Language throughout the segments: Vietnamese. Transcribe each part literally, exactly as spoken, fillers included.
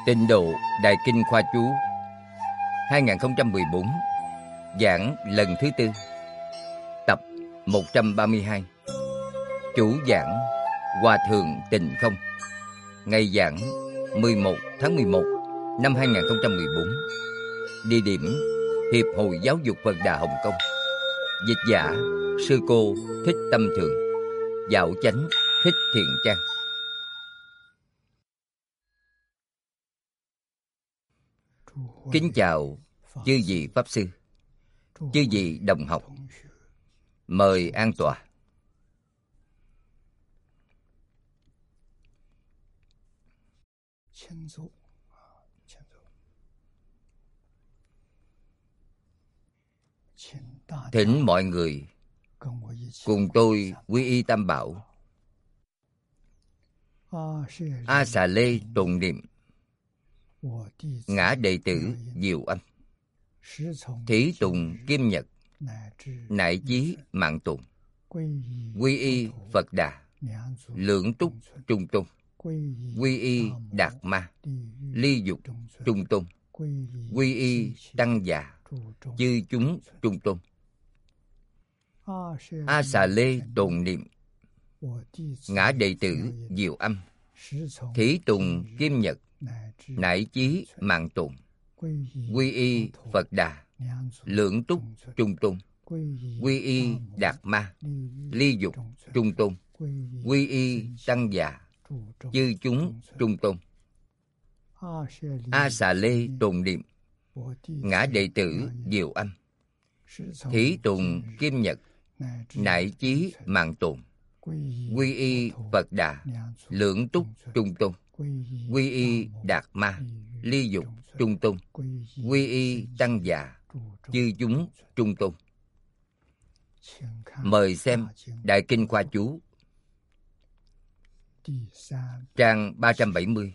Tịnh Độ Đại Kinh Khoa Chú hai không một bốn, giảng lần thứ tư, tập một trăm ba mươi hai. Chủ giảng Hòa Thượng Tịnh Không. Ngày giảng mười một tháng mười một năm hai không một bốn. Địa điểm Hiệp hội Giáo dục Phật Đà Hồng Kông. Dịch giả Sư cô Thích Tâm Thường. Dạo chánh Thích Thiện Trang. Kính chào chư vị Pháp Sư, chư vị đồng học. Mời an tọa. Thỉnh mọi người cùng tôi quy y Tam Bảo, A Xà Lê tụng niệm ngã đệ tử Diệu Âm, thí tùng Kim Nhật, nại chí Mạng Tùng, quy y Phật Đà, lưỡng túc Trung Tôn, quy y Đạt Ma, ly dục Trung Tôn, quy y Tăng Già, chư chúng Trung Tôn. A Xà Lê tụng niệm ngã đệ tử Diệu Âm, thí tùng Kim Nhật, nại chí Mạng Tùng, quy y Phật Đà, lưỡng túc Trung Tôn, quy y Đạt Ma, ly dục Trung Tôn, quy y Tăng Già, chư chúng Trung Tôn. A Xà Lê tụng niệm ngã đệ tử Diệu Âm, thí tùng Kim Nhật, nại chí Mạng Tùng, quy y Phật Đà, lưỡng túc Trung Tôn, quy y Đạt Ma, ly dục Trung Tôn, quy y Tăng Già, chư chúng Trung Tôn. Mời xem Đại Kinh Khoa Chú, trang ba trăm bảy mươi.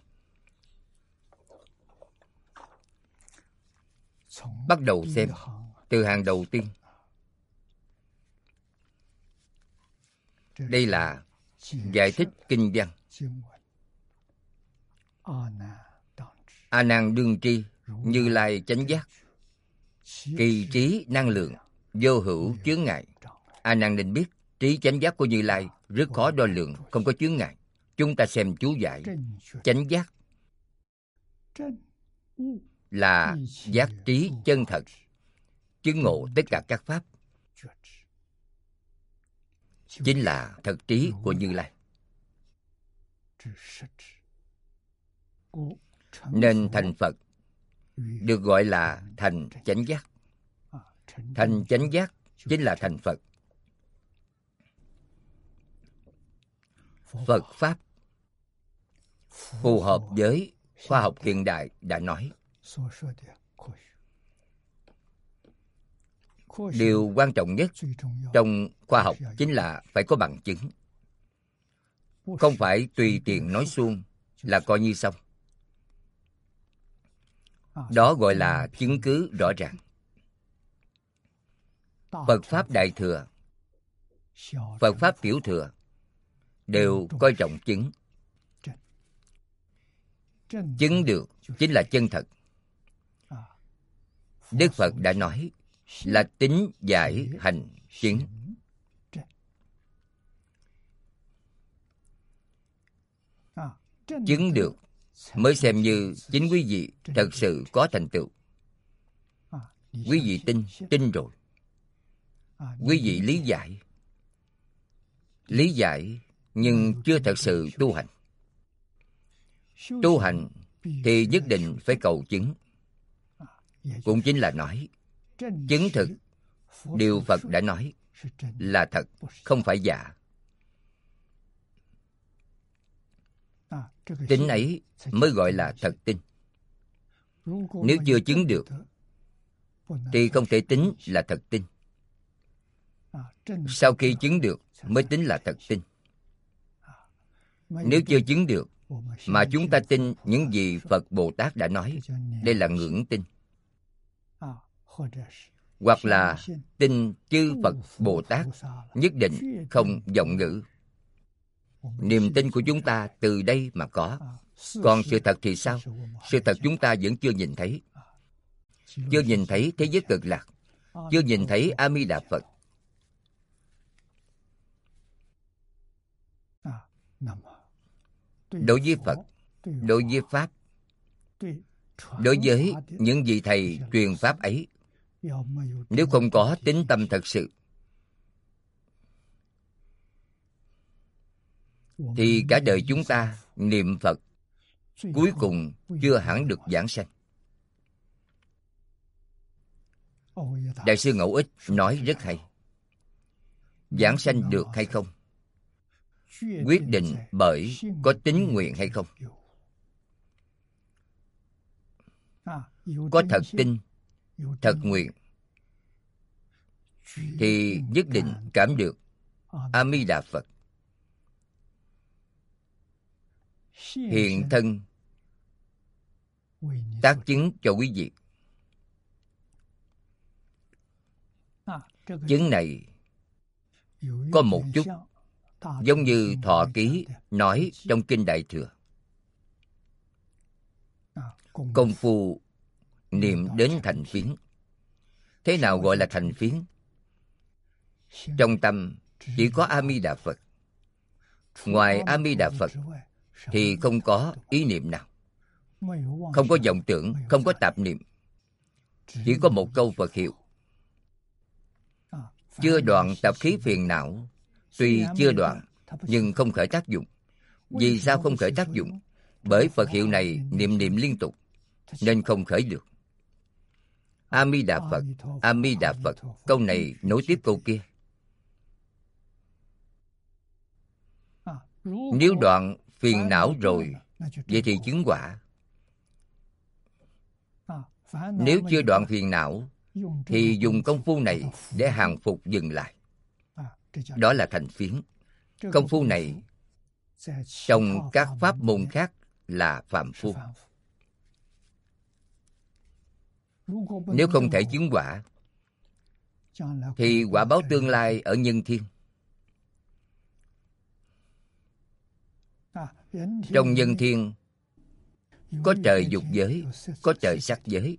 Bắt đầu xem từ hàng đầu tiên. Đây là giải thích kinh văn. A Nan đương tri, Như Lai chánh giác, kỳ trí năng lượng, vô hữu chướng ngại. A Nan nên biết trí chánh giác của Như Lai rất khó đo lường, không có chướng ngại. Chúng ta xem chú giải. Chánh giác là giác trí chân thật, chứng ngộ tất cả các pháp, chính là thật trí của Như Lai. Nên thành Phật được gọi là thành chánh giác. Thành chánh giác chính là thành Phật. Phật Pháp phù hợp với khoa học hiện đại đã nói. Điều quan trọng nhất trong khoa học chính là phải có bằng chứng. Không phải tùy tiện nói suông là coi như xong. Đó gọi là chứng cứ rõ ràng. Phật Pháp Đại Thừa, Phật Pháp Tiểu Thừa đều coi trọng chứng. Chứng được chính là chân thật. Đức Phật đã nói là tín giải hành chứng. Chứng được mới xem như chính quý vị thật sự có thành tựu. Quý vị tin, tin rồi. Quý vị lý giải, lý giải nhưng chưa thật sự tu hành. Tu hành thì nhất định phải cầu chứng. Cũng chính là nói chứng thực điều Phật đã nói là thật, không phải giả. Tin ấy mới gọi là thật tin. Nếu chưa chứng được thì không thể tính là thật tin. Sau khi chứng được mới tính là thật tin. Nếu chưa chứng được mà chúng ta tin những gì Phật Bồ Tát đã nói, đây là ngưỡng tin. Hoặc là tin chư Phật Bồ Tát nhất định không vọng ngữ. Niềm tin của chúng ta từ đây mà có. Còn sự thật thì sao? Sự thật chúng ta vẫn chưa nhìn thấy. Chưa nhìn thấy thế giới cực lạc, chưa nhìn thấy A Di Đà Phật. Đối với Phật, đối với Pháp, đối với những vị thầy truyền Pháp ấy, nếu không có tín tâm thật sự, thì cả đời chúng ta niệm Phật cuối cùng chưa hẳn được giảng sanh. Đại sư Ngẫu Ích nói rất hay. Giảng sanh được hay không, quyết định bởi có tín nguyện hay không. Có thật tin, thật nguyện, thì nhất định cảm được A Di Đà Phật hiện thân tác chứng cho quý vị. Chứng này có một chút giống như Thọ Ký nói trong Kinh Đại Thừa. Công phu niệm đến thành phiến. Thế nào gọi là thành phiến? Trong tâm chỉ có A Di Đà Phật. Ngoài A Di Đà Phật thì không có ý niệm nào, không có vọng tưởng, không có tạp niệm. Chỉ có một câu Phật hiệu. Chưa đoạn tập khí phiền não. Tuy chưa đoạn nhưng không khởi tác dụng. Vì sao không khởi tác dụng? Bởi Phật hiệu này niệm niệm liên tục nên không khởi được. A Di Đà Phật, A Di Đà Phật, câu này nối tiếp câu kia. Nếu đoạn phiền não rồi, vậy thì chứng quả. Nếu chưa đoạn phiền não, thì dùng công phu này để hàng phục dừng lại. Đó là thành phiến. Công phu này trong các pháp môn khác là phàm phu. Nếu không thể chứng quả, thì quả báo tương lai ở nhân thiên. Trong nhân thiên có trời dục giới, có trời sắc giới.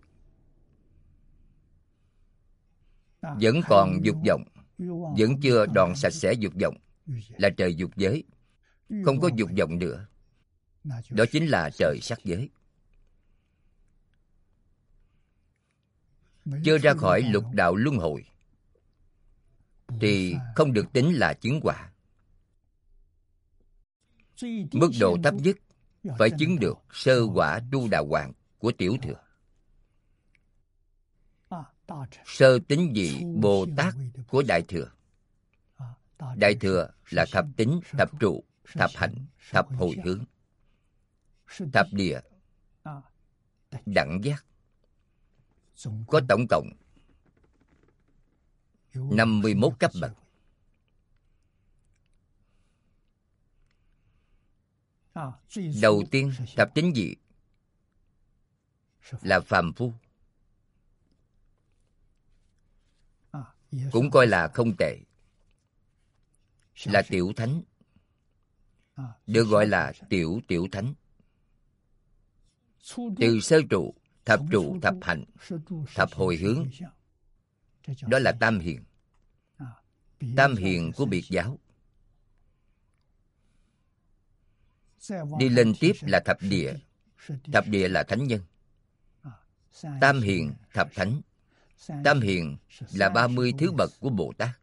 Vẫn còn dục vọng, vẫn chưa đoạn sạch sẽ dục vọng, là trời dục giới. Không có dục vọng nữa, đó chính là trời sắc giới. Chưa ra khỏi lục đạo luân hồi thì không được tính là chứng quả. Mức độ thấp nhất phải chứng được sơ quả Tu Đà Hoàng của Tiểu Thừa, sơ tín vị Bồ Tát của Đại Thừa. Đại Thừa là thập tín, thập trụ, thập hạnh, thập hồi hướng, thập địa, đẳng giác. Có tổng cộng năm mươi mốt cấp bậc. Đầu tiên, thập tín vị là phàm phu, cũng coi là không tệ, là tiểu thánh, được gọi là tiểu tiểu thánh. Từ sơ trụ, thập trụ, thập hạnh, thập hồi hướng, đó là tam hiền. Tam hiền của Biệt giáo. Đi lên tiếp là thập địa. Thập địa là thánh nhân. Tam hiền, thập thánh. Tam hiền là ba mươi thứ bậc của Bồ Tát.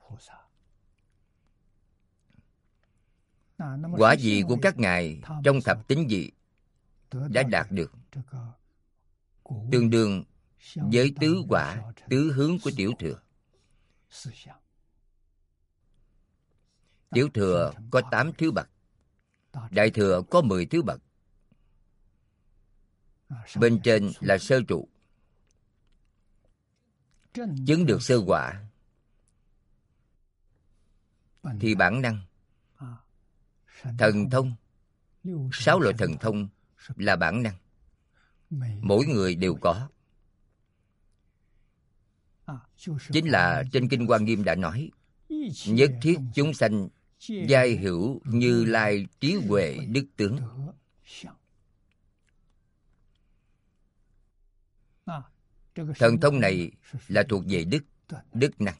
Quả vị của các ngài trong thập tín vị đã đạt được, tương đương với tứ quả, tứ hướng của Tiểu Thừa. Tiểu Thừa có tám thứ bậc, Đại Thừa có mười thứ bậc. Bên trên là sơ trụ, chứng được sơ quả thì bản năng, thần thông, sáu loại thần thông là bản năng, mỗi người đều có. Chính là trên Kinh Hoa Nghiêm đã nói, nhất thiết chúng sanh giai hữu Như Lai trí huệ đức tướng. Thần thông này là thuộc về đức, đức năng.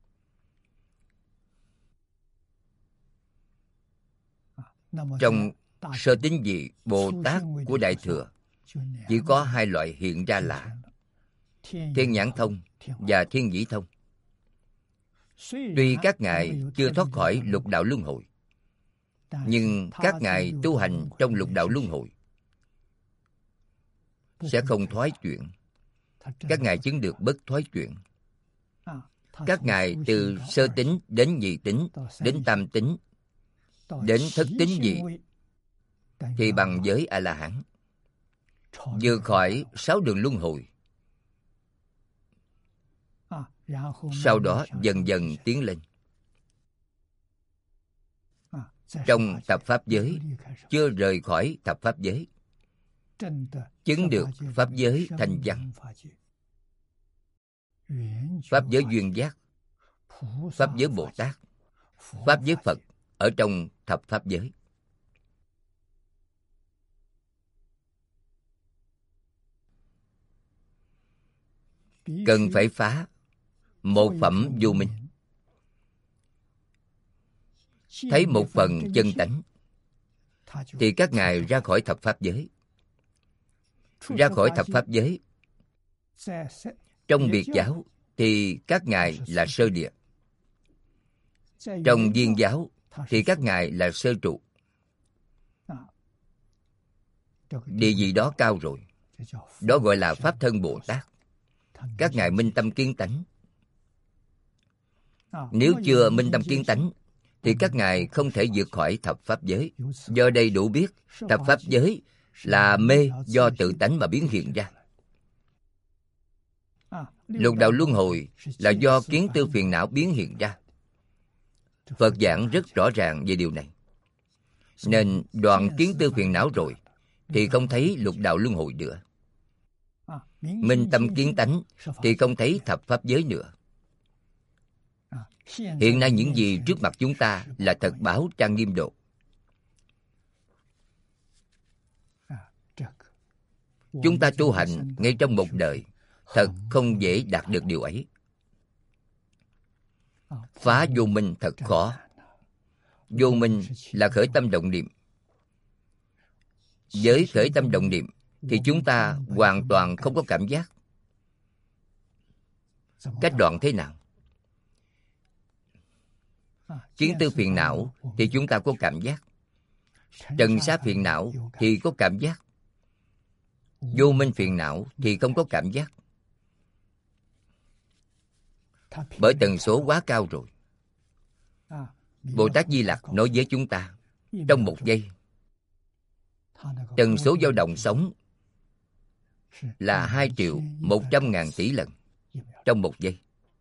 Trong sơ tín vị Bồ Tát của Đại Thừa chỉ có hai loại hiện ra là Thiên Nhãn Thông và Thiên Nhĩ Thông. Tuy các ngài chưa thoát khỏi lục đạo luân hồi, nhưng các ngài tu hành trong lục đạo luân hồi sẽ không thoái chuyển. Các ngài chứng được bất thoái chuyển. Các ngài từ sơ tính đến nhị tính, đến tam tính, đến thất tính vị thì bằng với A-la-hán, vượt khỏi sáu đường luân hồi. Sau đó dần dần tiến lên. Trong thập pháp giới, chưa rời khỏi thập pháp giới, chứng được pháp giới thành văn, pháp giới duyên giác, pháp giới Bồ Tát, pháp giới Phật ở trong thập pháp giới. Cần phải phá một phẩm vô minh, thấy một phần chân tánh, thì các ngài ra khỏi thập pháp giới. Ra khỏi thập pháp giới, trong biệt giáo thì các ngài là sơ địa, trong viên giáo thì các ngài là sơ trụ. Địa vị đó cao rồi, đó gọi là Pháp Thân Bồ Tát. Các ngài minh tâm kiến tánh. Nếu chưa minh tâm kiến tánh thì các ngài không thể vượt khỏi thập pháp giới. Do đây đủ biết thập pháp giới là mê do tự tánh mà biến hiện ra. Lục đạo luân hồi là do kiến tư phiền não biến hiện ra. Phật giảng rất rõ ràng về điều này. Nên đoạn kiến tư phiền não rồi thì không thấy lục đạo luân hồi nữa. Minh tâm kiến tánh thì không thấy thập pháp giới nữa. Hiện nay những gì trước mặt chúng ta là thật báo trang nghiêm độ. Chúng ta tu hành ngay trong một đời thật không dễ đạt được điều ấy. Phá vô minh thật khó. Vô minh là khởi tâm động niệm. Với khởi tâm động niệm thì chúng ta hoàn toàn không có cảm giác. Cách đoạn thế nào? Kiến tư phiền não thì chúng ta có cảm giác. Trần xá phiền não thì có cảm giác. Vô minh phiền não thì không có cảm giác. Bởi tần số quá cao rồi. Bồ Tát Di Lặc nói với chúng ta, trong một giây, tần số dao động sống là hai triệu một trăm ngàn tỷ lần trong một giây.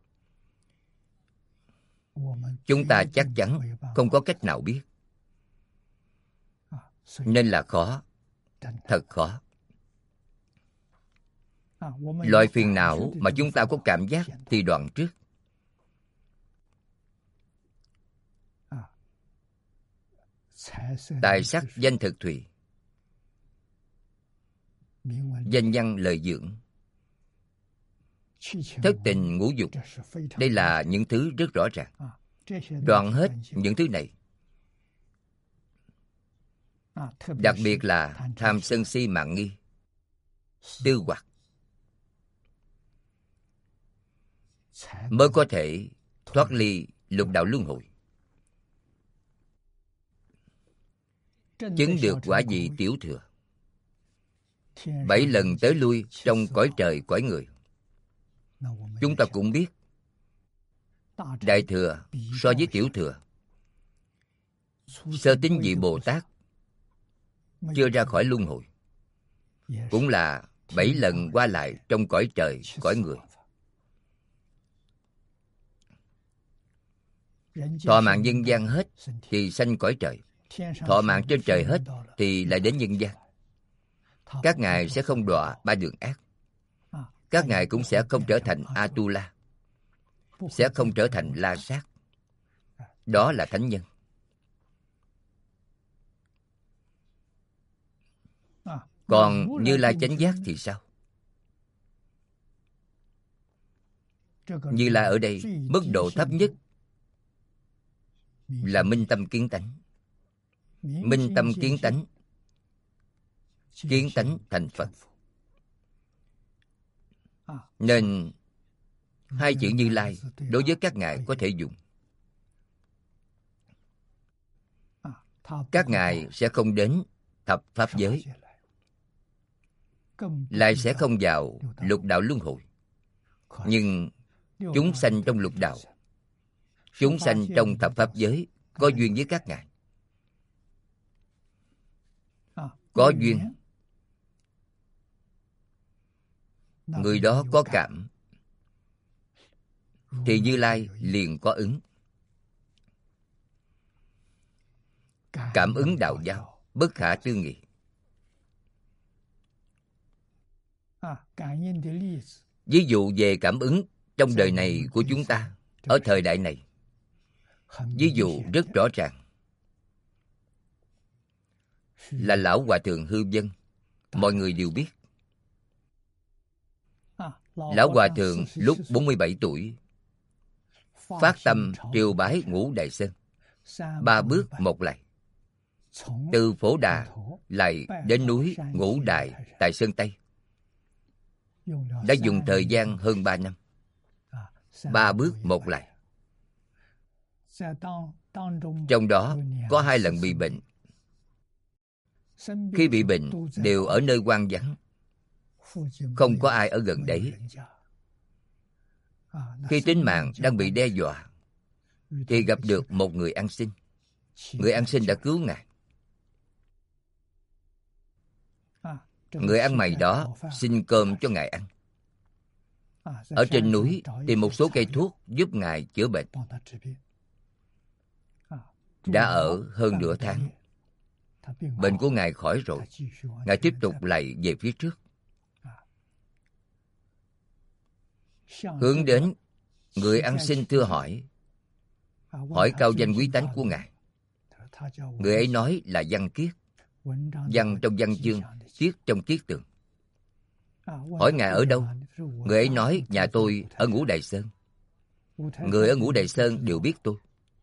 Chúng ta chắc chắn không có cách nào biết. Nên là khó, thật khó. Loại phiền não mà chúng ta có cảm giác thì đoạn trước. Tài sắc danh thực thùy, danh văn lời dưỡng, thất tình ngũ dục. Đây là những thứ rất rõ ràng. Đoạn hết những thứ này. Đặc biệt là tham sân si mạn nghi, tư hoặc, mới có thể thoát ly lục đạo luân hồi, chứng được quả vị tiểu thừa, bảy lần tới lui trong cõi trời cõi người. Chúng ta cũng biết Đại thừa so với tiểu thừa, sơ tín vị Bồ Tát chưa ra khỏi luân hồi cũng là bảy lần qua lại trong cõi trời cõi người. Thọ mạng nhân gian hết thì sanh cõi trời. Thọ mạng trên trời hết thì lại đến nhân gian. Các ngài sẽ không đọa ba đường ác. Các ngài cũng sẽ không trở thành A-tu-la, sẽ không trở thành La Sát. Đó là thánh nhân. Còn Như Lai chánh giác thì sao? Như Lai ở đây mức độ thấp nhất là minh tâm kiến tánh. Minh tâm kiến tánh, kiến tánh thành Phật. Nên hai chữ Như Lai đối với các ngài có thể dùng. Các ngài sẽ không đến thập pháp giới, lại sẽ không vào lục đạo luân hồi. Nhưng chúng sanh trong lục đạo, chúng sanh trong thập pháp giới có duyên với các ngài. Có duyên, người đó có cảm, thì Như Lai liền có ứng. Cảm ứng đạo giao, bất khả tư nghị. Ví dụ về cảm ứng trong đời này của chúng ta, ở thời đại này, ví dụ rất rõ ràng là Lão Hòa Thượng Hư Vân. Mọi người đều biết. Lão Hòa Thượng lúc bốn mươi bảy tuổi phát tâm triều bái Ngũ Đại Sơn, ba bước một lạy, từ Phổ Đà lại đến núi Ngũ Đại tại Sơn Tây, đã dùng thời gian hơn ba năm. Ba bước một lạy. Trong đó có hai lần bị bệnh. Khi bị bệnh đều ở nơi hoang vắng, không có ai ở gần đấy. Khi tính mạng đang bị đe dọa thì gặp được một người ăn xin. Người ăn xin đã cứu ngài. Người ăn mày đó xin cơm cho ngài ăn. Ở trên núi tìm một số cây thuốc giúp ngài chữa bệnh. Đã ở hơn nửa tháng. Bệnh của ngài khỏi rồi. Ngài tiếp tục lại về phía trước, hướng đến người ăn xin thưa hỏi, hỏi cao danh quý tánh của ngài. Người ấy nói là Văn Kiết. Văn trong văn chương, Kiết trong kiết tường. Hỏi ngài ở đâu? Người ấy nói nhà tôi ở Ngũ Đại Sơn. Người ở Ngũ Đại Sơn đều biết tôi.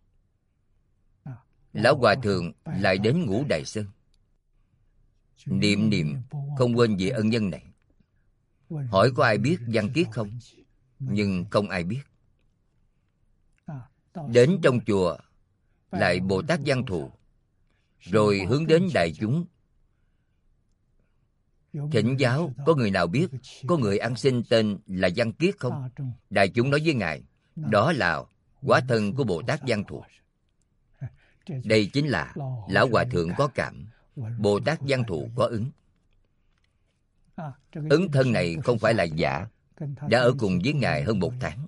Lão Hòa Thượng lại đến Ngũ Đại Sơn, niệm niệm không quên về ân nhân này. Hỏi có ai biết Văn Kiết không? Nhưng không ai biết. Đến trong chùa lại Bồ Tát Văn Thù, rồi hướng đến đại chúng thỉnh giáo có người nào biết có người ăn xin tên là Văn Kiết không? Đại chúng nói với ngài, đó là hóa thân của Bồ Tát Văn Thù. Đây chính là Lão Hòa Thượng có cảm, Bồ Tát Văn Thù có ứng. Ứng thân này không phải là giả, đã ở cùng với ngài hơn một tháng.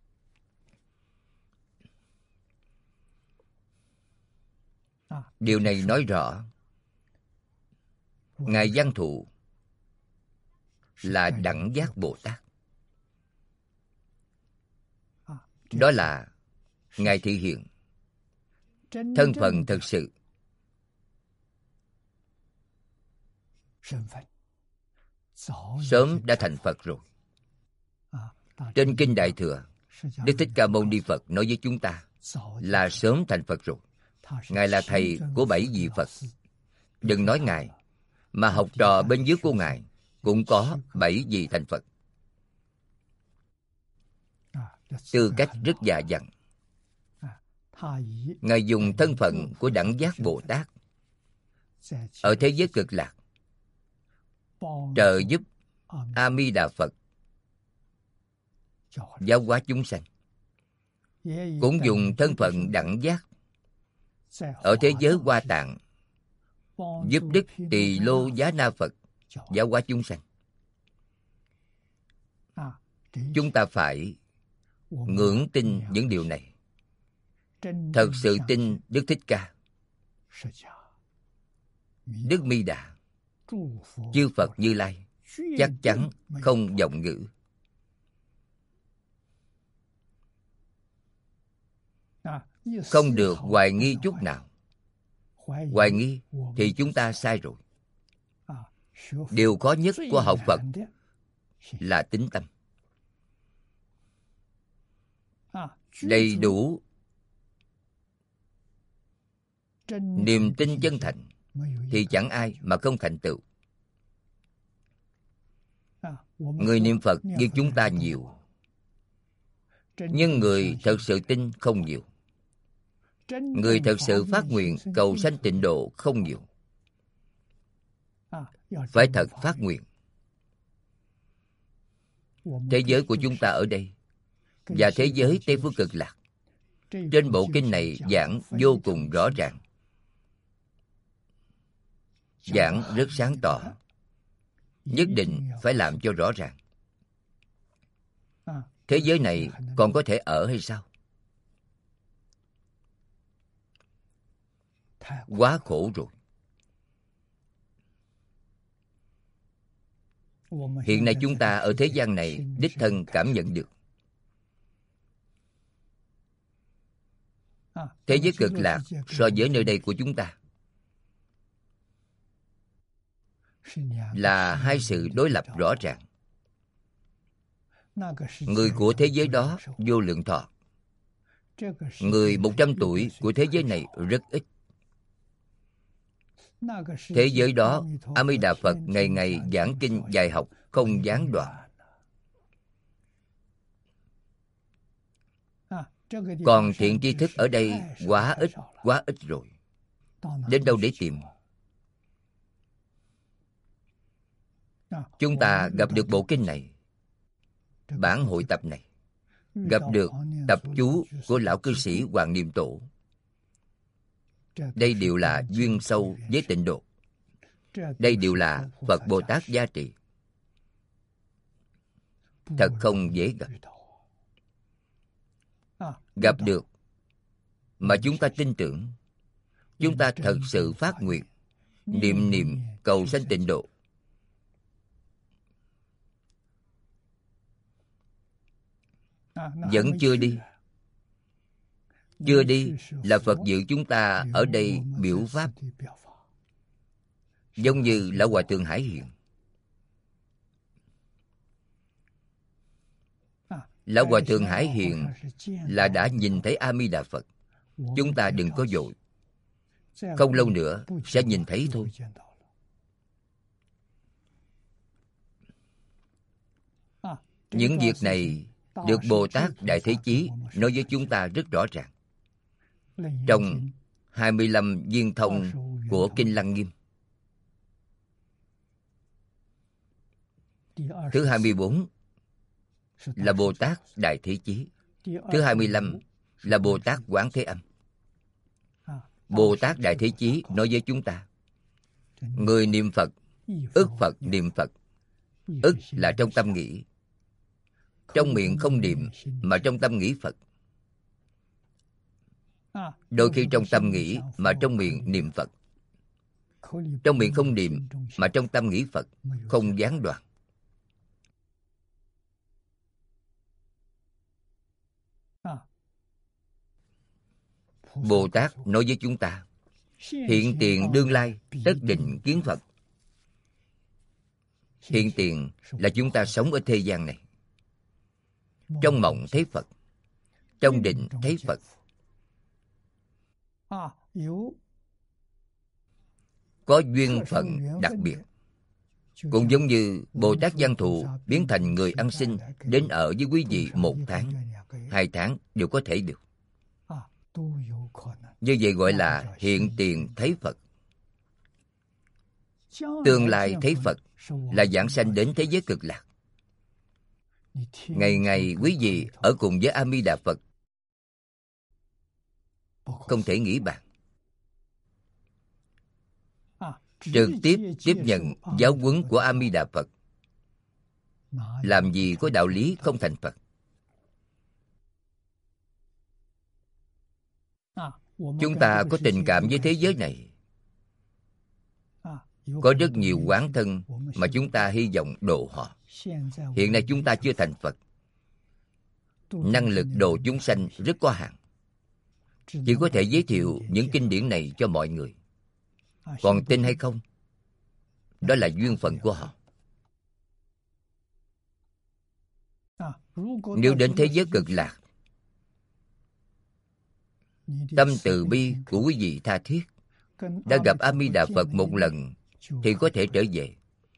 Điều này nói rõ ngài Văn Thù là đẳng giác Bồ Tát. Đó là ngài thị hiện thân phận thật sự. Sớm đã thành Phật rồi. Trên Kinh Đại Thừa, Đức Thích Ca Mâu Ni Phật nói với chúng ta là sớm thành Phật rồi. Ngài là thầy của bảy vị Phật. Đừng nói ngài, mà học trò bên dưới của ngài cũng có bảy vị thành Phật. Tư cách rất dạ dặn. Ngài dùng thân phận của đẳng giác Bồ Tát ở thế giới cực lạc trợ giúp A Di Đà Phật giáo hóa chúng sanh, cũng dùng thân phận đẳng giác ở thế giới Hoa Tạng giúp Đức Tỳ Lô Giá Na Phật giáo hóa chúng sanh. Chúng ta phải ngưỡng tin những điều này. Thật sự tin Đức Thích Ca, Đức Mi Đà, chư Phật Như Lai, chắc chắn không vọng ngữ. Không được hoài nghi chút nào. Hoài nghi thì chúng ta sai rồi. điều khó nhất của học Phật là tín tâm. Đầy đủ niềm tin chân thành thì chẳng ai mà không thành tựu. Người niệm Phật như chúng ta nhiều, nhưng người thật sự tin không nhiều. Người thật sự phát nguyện cầu sanh tịnh độ không nhiều. Phải thật phát nguyện. Thế giới của chúng ta ở đây và thế giới Tây Phương Cực Lạc, trên bộ kinh này giảng vô cùng rõ ràng, giảng rất sáng tỏ. Nhất định phải làm cho rõ ràng. Thế giới này còn có thể ở hay sao? Quá khổ rồi. Hiện nay chúng ta ở thế gian này đích thân cảm nhận được. Thế giới Cực Lạc so với nơi đây của chúng ta là hai sự đối lập rõ ràng. Người của thế giới đó vô lượng thọ. Người một trăm tuổi của thế giới này rất ít. Thế giới đó, A Di Đà Phật ngày ngày giảng kinh dạy học không gián đoạn. Còn thiện tri thức ở đây quá ít, quá ít rồi. Đến đâu để tìm? Chúng ta gặp được bộ kinh này, bản hội tập này, gặp được tập chú của lão cư sĩ Hoàng Niệm Tổ. Đây đều là duyên sâu với tịnh độ. Đây đều là Phật Bồ Tát gia trị. Thật không dễ gặp. Gặp được mà chúng ta tin tưởng, chúng ta thật sự phát nguyện, niệm niệm cầu sanh tịnh độ. Vẫn chưa đi. Chưa đi là Phật dự chúng ta ở đây biểu pháp. Giống như Lão Hòa Thượng Hải Hiền. Lão Hòa Thượng Hải Hiền là đã nhìn thấy A Di Đà Phật. Chúng ta đừng có vội. Không lâu nữa sẽ nhìn thấy thôi. Những việc này được Bồ Tát Đại Thế Chí nói với chúng ta rất rõ ràng. Trong hai mươi lăm viên thông của Kinh Lăng Nghiêm. Thứ hai mươi bốn là Bồ Tát Đại Thế Chí. Thứ hai mươi lăm là Bồ Tát Quán Thế Âm. Bồ Tát Đại Thế Chí nói với chúng ta, người niệm Phật, ức Phật niệm Phật. Ức là trong tâm nghĩ. Trong miệng không niệm mà trong tâm nghĩ Phật. Đôi khi trong tâm nghĩ mà trong miệng niệm Phật. Trong miệng không niệm mà trong tâm nghĩ Phật, không gián đoạn. Bồ Tát nói với chúng ta, hiện tiền đương lai tất định kiến Phật. Hiện tiền là chúng ta sống ở thế gian này. Trong mộng thấy Phật, trong định thấy Phật. Có duyên phận đặc biệt. Cũng giống như Bồ Tát Văn Thù biến thành người ăn xin đến ở với quý vị một tháng, hai tháng đều có thể được. Như vậy gọi là hiện tiền thấy Phật. Tương lai thấy Phật là giảng sanh đến thế giới Cực Lạc. Ngày ngày quý vị ở cùng với A Di Đà Phật, không thể nghĩ bàn. Trực tiếp tiếp nhận giáo huấn của A Di Đà Phật, làm gì có đạo lý không thành Phật. Chúng ta có tình cảm với thế giới này. Có rất nhiều oán thân mà chúng ta hy vọng độ họ. Hiện nay chúng ta chưa thành Phật. Năng lực độ chúng sanh rất có hạn. Chỉ có thể giới thiệu những kinh điển này cho mọi người. Còn tin hay không đó là duyên phận của họ. Nếu đến thế giới cực lạc, tâm từ bi của quý vị tha thiết, đã gặp A Di Đà Phật một lần thì có thể trở về.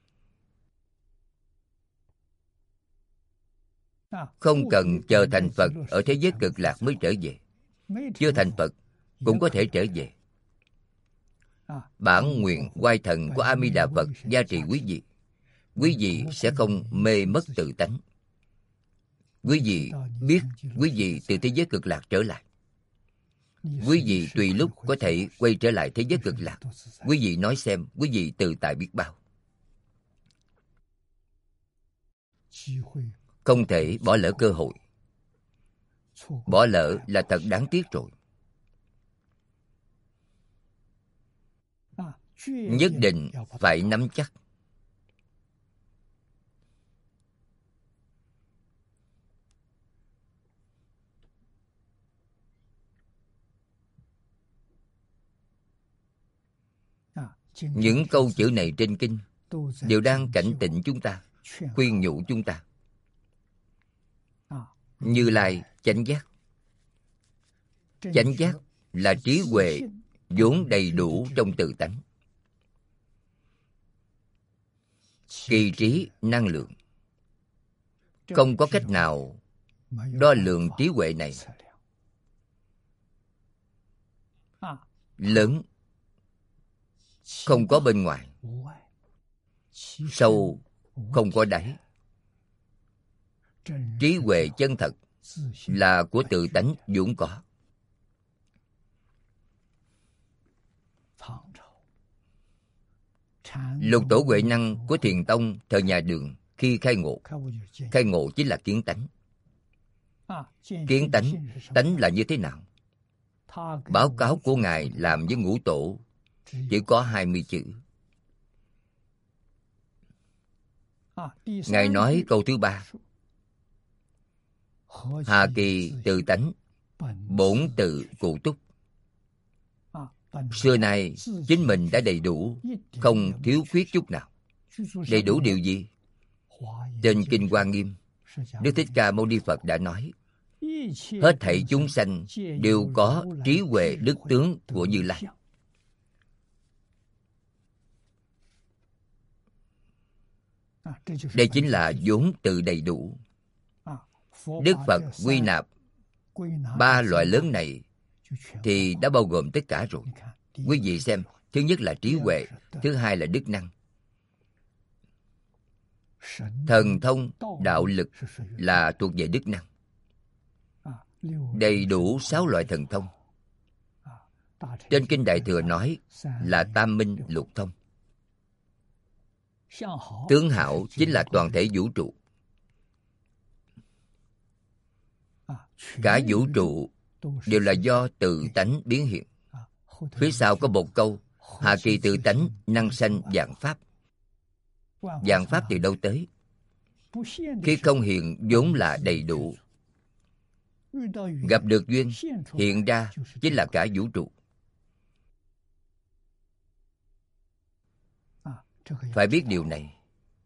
Không cần chờ thành Phật ở thế giới cực lạc mới trở về. Chưa thành Phật cũng có thể trở về. Bản nguyện oai thần của A Di Đà Phật gia trì quý vị. Quý vị sẽ không mê mất tự tánh. Quý vị biết quý vị từ thế giới cực lạc trở lại. Quý vị tùy lúc có thể quay trở lại thế giới cực lạc. Quý vị nói xem quý vị tự tại biết bao. Không thể bỏ lỡ cơ hội. Bỏ lỡ là thật đáng tiếc rồi. Nhất định phải nắm chắc. Những câu chữ này trên kinh đều đang cảnh tỉnh chúng ta, khuyên nhủ chúng ta. Như Lai chánh giác. Chánh giác là trí huệ vốn đầy đủ trong tự tánh. Kỳ trí năng lượng. Không có cách nào đo lường trí huệ này. Lớn, không có bên ngoài. Sâu, không có đáy. Trí huệ chân thật là của tự tánh vốn có. Lục tổ Huệ Năng của Thiền Tông thời nhà Đường khi khai ngộ. Khai ngộ chính là kiến tánh. Kiến tánh, tánh là như thế nào? Báo cáo của Ngài làm với ngũ tổ chỉ có hai mươi chữ. Ngài nói câu thứ ba: Hà kỳ tự tánh, bổn tự cụ túc. Xưa nay chính mình đã đầy đủ, không thiếu khuyết chút nào. Đầy đủ điều gì? Trên Kinh Hoa Nghiêm, Đức Thích Ca Mâu Ni Phật đã nói, hết thảy chúng sanh đều có trí huệ đức tướng của Như Lai. Đây chính là vốn tự đầy đủ. Đức Phật quy nạp ba loại lớn này thì đã bao gồm tất cả rồi. Quý vị xem, thứ nhất là trí huệ, thứ hai là đức năng. Thần thông, đạo lực là thuộc về đức năng. Đầy đủ sáu loại thần thông. Trên Kinh Đại Thừa nói là tam minh lục thông. Tướng hảo chính là toàn thể vũ trụ. Cả vũ trụ đều là do tự tánh biến hiện. Phía sau có một câu: Hà kỳ tự tánh, năng sanh vạn pháp. Vạn pháp từ đâu tới? Khi không hiện vốn là đầy đủ. Gặp được duyên, hiện ra chính là cả vũ trụ. Phải biết điều này.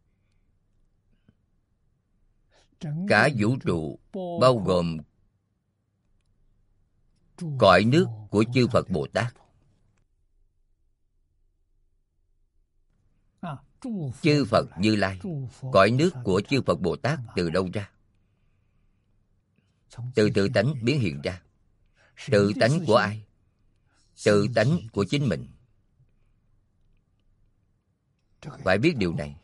Cả vũ trụ bao gồm cõi nước của chư Phật Bồ Tát. Chư Phật Như Lai, cõi nước của chư Phật Bồ Tát từ đâu ra? Từ tự tánh biến hiện ra. Tự tánh của ai? Tự tánh của chính mình. Phải biết điều này.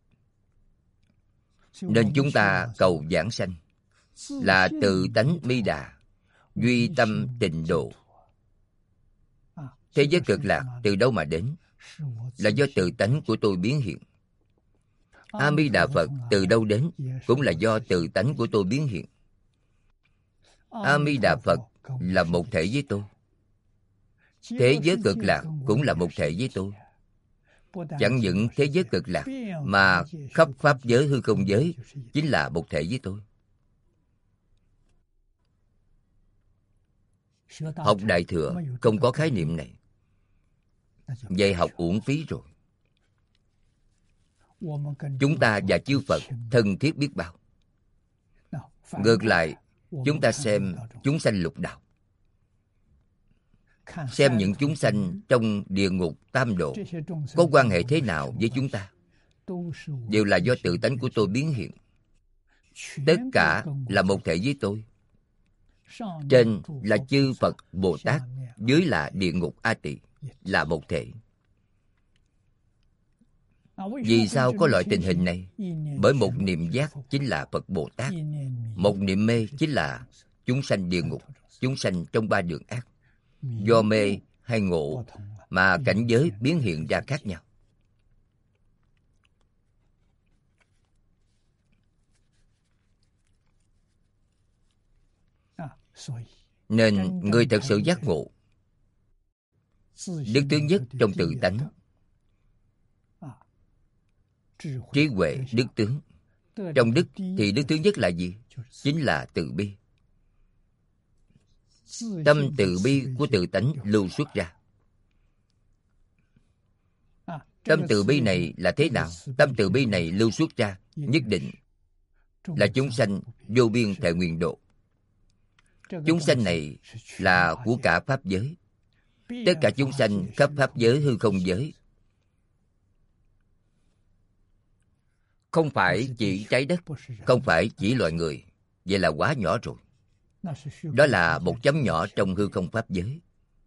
Nên chúng ta cầu giảng sanh là tự tánh Mi Đà, duy tâm tịnh độ. Thế giới cực lạc từ đâu mà đến? Là do tự tánh của tôi biến hiện. A Di Đà Phật từ đâu đến? Cũng là do tự tánh của tôi biến hiện. A Di Đà Phật là một thể với tôi. Thế giới cực lạc cũng là một thể với tôi. Chẳng những thế giới cực lạc mà khắp pháp giới hư không giới chính là một thể với tôi. Học Đại Thừa không có khái niệm này. Vậy học uổng phí rồi. chúng ta và chư Phật thân thiết biết bao. Ngược lại, chúng ta xem chúng sanh lục đạo, xem những chúng sanh trong địa ngục tam độ có quan hệ thế nào với chúng ta, đều là do tự tánh của tôi biến hiện. Tất cả là một thể với tôi. Trên là chư Phật Bồ Tát, dưới là địa ngục A Tỳ, là một thể. Vì sao có loại tình hình này? Bởi một niệm giác chính là Phật Bồ Tát, một niệm mê chính là chúng sanh địa ngục, chúng sanh trong ba đường ác. Do mê hay ngộ mà cảnh giới biến hiện ra khác nhau. Nên người thật sự giác ngộ, đức thứ nhất trong tự tánh, trí huệ đức tướng. Trong đức thì đức thứ nhất là gì? Chính là từ bi. Tâm từ bi của tự tánh lưu xuất ra. Tâm từ bi này là thế nào? Tâm từ bi này lưu xuất ra nhất định là chúng sanh vô biên thệ nguyện độ. Chúng sanh này là của cả pháp giới. Tất cả chúng sanh khắp pháp giới hư không giới, không phải chỉ trái đất, không phải chỉ loài người. Vậy là quá nhỏ rồi. Đó là một chấm nhỏ trong hư không pháp giới.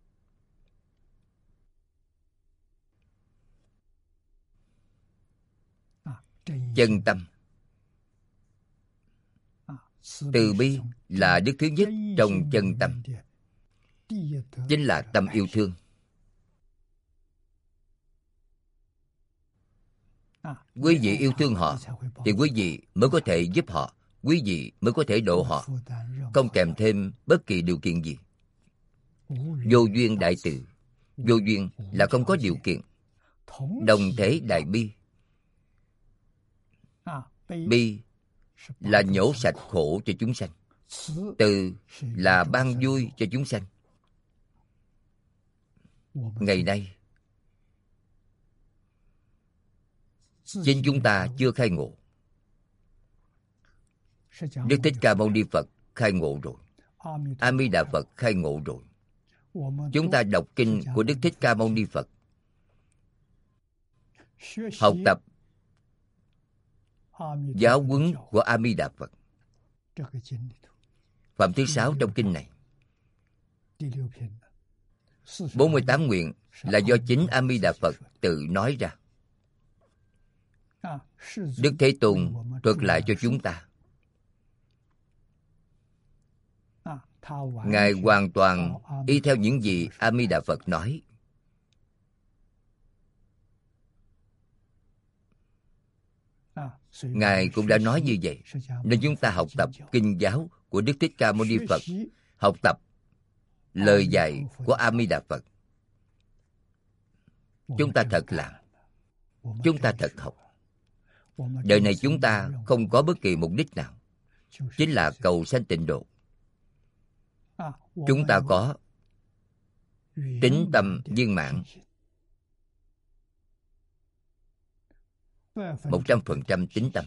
Chân tâm. Từ bi là đức thứ nhất trong chân tâm, chính là tâm yêu thương. Quý vị yêu thương họ thì quý vị mới có thể giúp họ, quý vị mới có thể độ họ, không kèm thêm bất kỳ điều kiện gì. Vô duyên đại từ. Vô duyên là không có điều kiện. Đồng thể đại bi. Bi là nhổ sạch khổ cho chúng sanh. Từ là ban vui cho chúng sanh. Ngày nay chính chúng ta chưa khai ngộ. Đức Thích Ca Mâu Ni Phật khai ngộ rồi. A Di Đà Phật khai ngộ rồi. Chúng ta đọc kinh của Đức Thích Ca Mâu Ni Phật, học tập giáo huấn của A Di Đà Phật. Phẩm thứ sáu trong kinh này, bốn mươi tám nguyện là do chính A Di Đà Phật tự nói ra. Đức Thế Tôn thuật lại cho chúng ta. Ngài hoàn toàn y theo những gì A Di Đà Phật nói. Ngài cũng đã nói như vậy. Nên chúng ta học tập kinh giáo của Đức Thích Ca Mâu Ni Phật, học tập lời dạy của A Di Đà Phật. Chúng ta thật làm, chúng ta thật học. Đời này chúng ta không có bất kỳ mục đích nào, chính là cầu sanh tịnh độ. Chúng ta có tín tâm viên mãn, một trăm phần trăm tín tâm.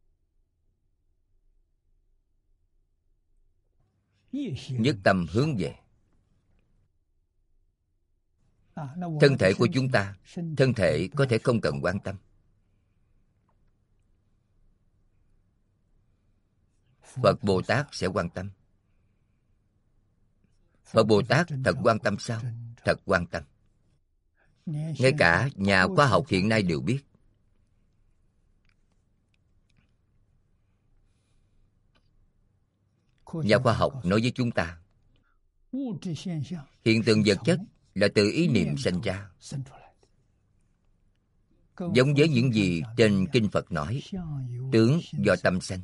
Nhất tâm hướng về. Thân thể của chúng ta, thân thể có thể không cần quan tâm. Phật Bồ Tát sẽ quan tâm. Phật Bồ Tát thật quan tâm sao? Thật quan tâm. Ngay cả nhà khoa học hiện nay đều biết. Nhà khoa học nói với chúng ta, hiện tượng vật chất là từ ý niệm sinh ra. Giống với những gì trên Kinh Phật nói, tướng do tâm sanh.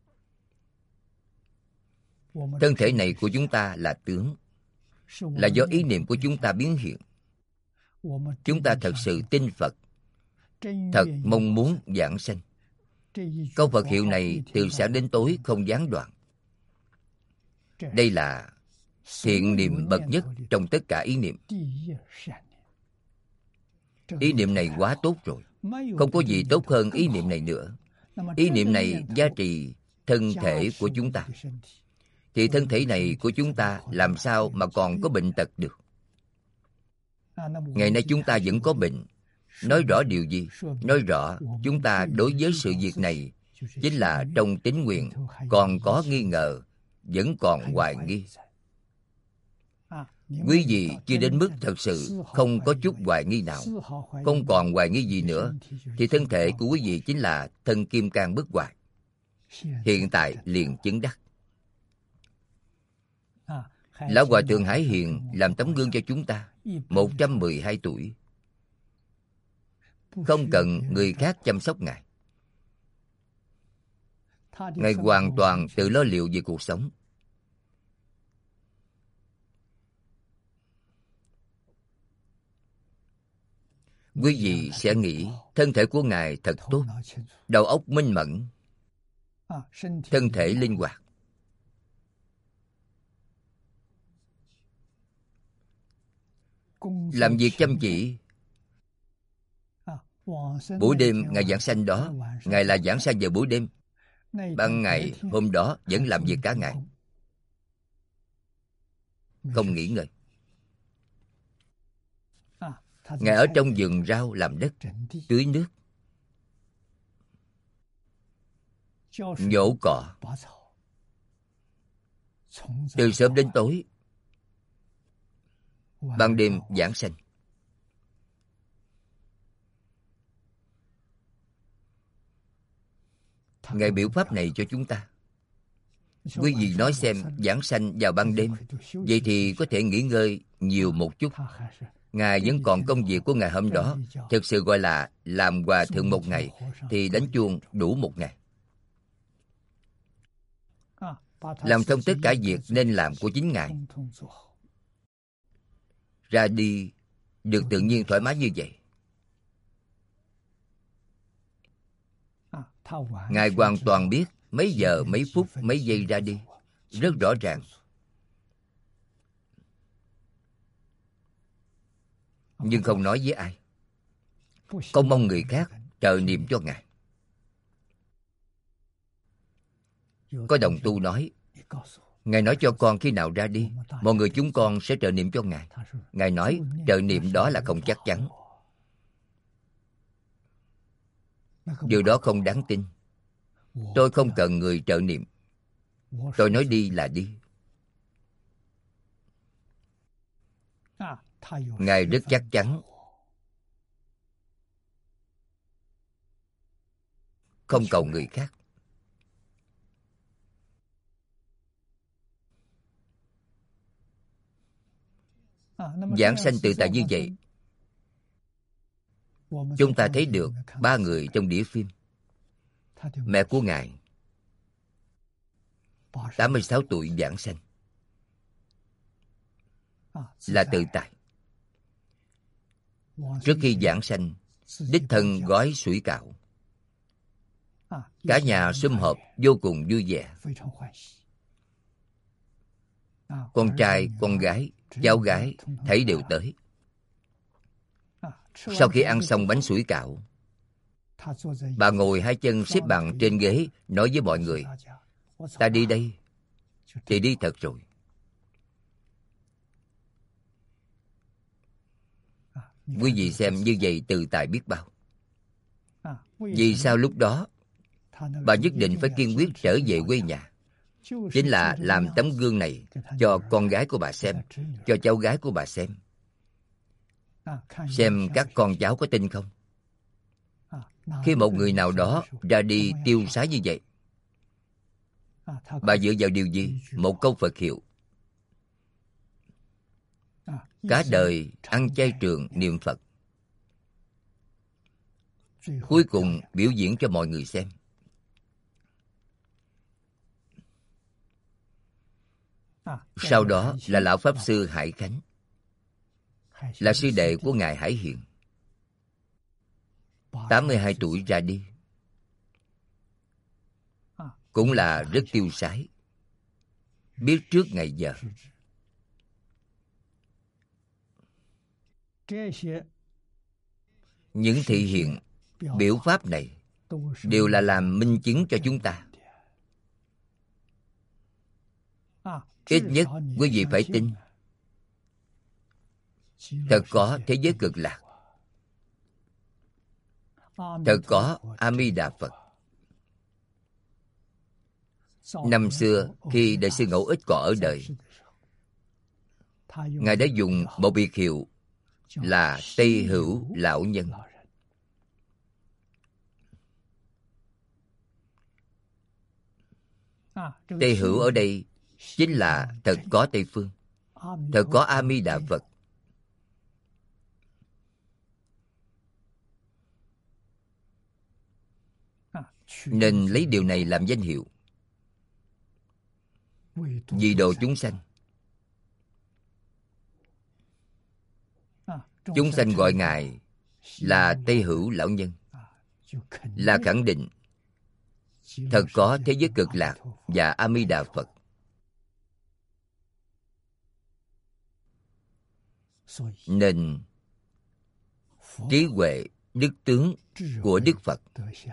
Thân thể này của chúng ta là tướng, là do ý niệm của chúng ta biến hiện. Chúng ta thật sự tin Phật, thật mong muốn giảng sanh. Câu Phật hiệu này từ sáng đến tối không gián đoạn. Đây là thiện niệm bậc nhất trong tất cả ý niệm. Ý niệm này quá tốt rồi, Không có gì tốt hơn ý niệm này nữa. Ý niệm này gia trì thân thể của chúng ta, thì thân thể này của chúng ta làm sao mà còn có bệnh tật được? Ngày nay chúng ta vẫn có bệnh. Nói rõ điều gì? Nói rõ chúng ta đối với sự việc này chính là trong tín nguyện còn có nghi ngờ, vẫn còn hoài nghi. Quý vị chưa đến mức thật sự không có chút hoài nghi nào, không còn hoài nghi gì nữa, thì thân thể của quý vị chính là thân kim cang bất hoại. Hiện tại liền chứng đắc. Lão Hòa Thượng Hải Hiền làm tấm gương cho chúng ta. Một trăm mười hai tuổi, không cần người khác chăm sóc Ngài. Ngài hoàn toàn tự lo liệu về cuộc sống. Quý vị sẽ nghĩ thân thể của Ngài thật tốt, đầu óc minh mẫn, thân thể linh hoạt. Làm việc chăm chỉ. Buổi đêm Ngài giảng sanh đó, Ngài là giảng sanh vào buổi đêm. Ban ngày hôm đó vẫn làm việc cả ngày, không nghỉ ngơi. Ngài ở trong vườn rau làm đất, tưới nước, nhổ cỏ, từ sớm đến tối. Ban đêm giảng sanh. Ngài biểu pháp này cho chúng ta. Quý vị nói xem, giảng sanh vào ban đêm, vậy thì có thể nghỉ ngơi nhiều một chút. Ngài vẫn còn công việc của Ngài hôm đó. Thực sự gọi là làm hòa thượng một ngày, thì đánh chuông đủ một ngày. Làm xong tất cả việc nên làm của chính Ngài. Ra đi được tự nhiên thoải mái như vậy. Ngài hoàn toàn biết mấy giờ, mấy phút, mấy giây ra đi. Rất rõ ràng. Nhưng không nói với ai. Không mong người khác trợ niệm cho Ngài. Có đồng tu nói, Ngài nói cho con khi nào ra đi, mọi người chúng con sẽ trợ niệm cho Ngài. Ngài nói trợ niệm đó là không chắc chắn. Điều đó không đáng tin. Tôi không cần người trợ niệm. Tôi nói đi là đi. Ngài rất chắc chắn. Không cầu người khác. Giảng sanh tự tại như vậy, chúng ta thấy được ba người trong đĩa phim. Mẹ của Ngài tám mươi sáu tuổi giảng sanh, là tự tại. Trước khi giảng sanh, đích thân gói sủi cảo. Cả nhà sum họp vô cùng vui vẻ. Con trai, con gái, cháu gái thấy đều tới. Sau khi ăn xong bánh sủi cảo, bà ngồi hai chân xếp bằng trên ghế, nói với mọi người, ta đi đây thì đi thật rồi. Quý vị xem như vậy tự tại biết bao. Vì sao lúc đó bà nhất định phải kiên quyết trở về quê nhà? Chính là làm tấm gương này cho con gái của bà xem, cho cháu gái của bà xem. Xem các con cháu có tin không? Khi một người nào đó ra đi tiêu sái như vậy, bà dựa vào điều gì? Một câu Phật hiệu. Cả đời ăn chay trường niệm Phật. Cuối cùng biểu diễn cho mọi người xem. Sau đó là Lão Pháp Sư Hải Khánh, là sư đệ của Ngài Hải Hiền. tám mươi hai tuổi ra đi. Cũng là rất tiêu sái, biết trước ngày giờ. Những thị hiện biểu pháp này đều là làm minh chứng cho chúng ta. Ít nhất quý vị phải tin thật có thế giới cực lạc, thật có A Di Đà Phật. Năm xưa khi Đại sư Ngẫu Ích còn ở đời, Ngài đã dùng một biệt hiệu là Tây Hữu Lão Nhân. Tây Hữu ở đây chính là thật có Tây Phương, thật có A Di Đà Phật. Nên lấy điều này làm danh hiệu, vì độ chúng sanh. Chúng sanh gọi Ngài là Tây Hữu Lão Nhân, là khẳng định thật có thế giới cực lạc và A Di Đà Phật. Nên trí huệ, đức tướng của Đức Phật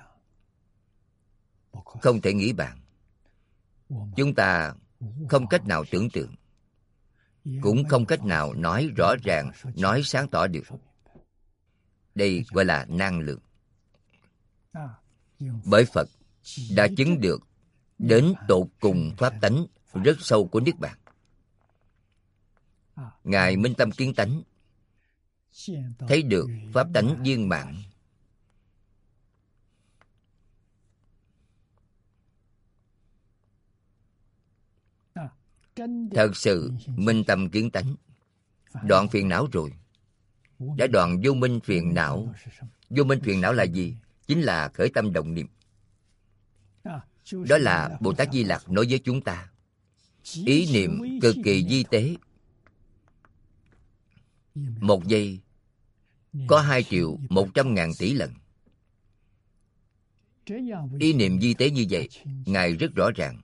không thể nghĩ bàn. Chúng ta không cách nào tưởng tượng, cũng không cách nào nói rõ ràng, nói sáng tỏ được. Đây gọi là năng lượng. Bởi Phật đã chứng được đến tột cùng pháp tánh rất sâu của Niết Bàn. Ngài minh tâm kiến tánh, thấy được pháp tánh viên mãn. Thật sự minh tâm kiến tánh, đoạn phiền não rồi. Đã đoạn vô minh phiền não. Vô minh phiền não là gì? Chính là khởi tâm động niệm. Đó là Bồ Tát Di Lặc nói với chúng ta. Ý niệm cực kỳ vi tế. Một giây có hai triệu một trăm ngàn tỷ lần. Ý niệm vi tế như vậy, Ngài rất rõ ràng,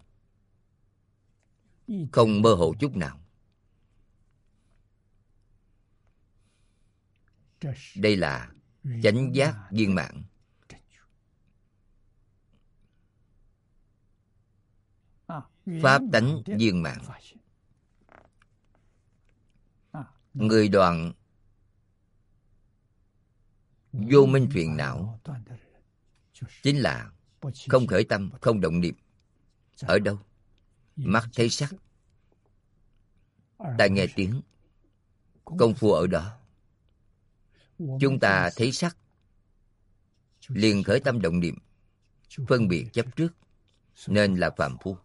không mơ hồ chút nào. Đây là chánh giác viên mãn. Pháp tánh viên mãn. Người đoạn vô minh phiền não chính là không khởi tâm, không động niệm. Ở đâu? Mắt thấy sắc, tai nghe tiếng, công phu ở đó. Chúng ta thấy sắc, liền khởi tâm động niệm, phân biệt chấp trước, nên là phàm phu.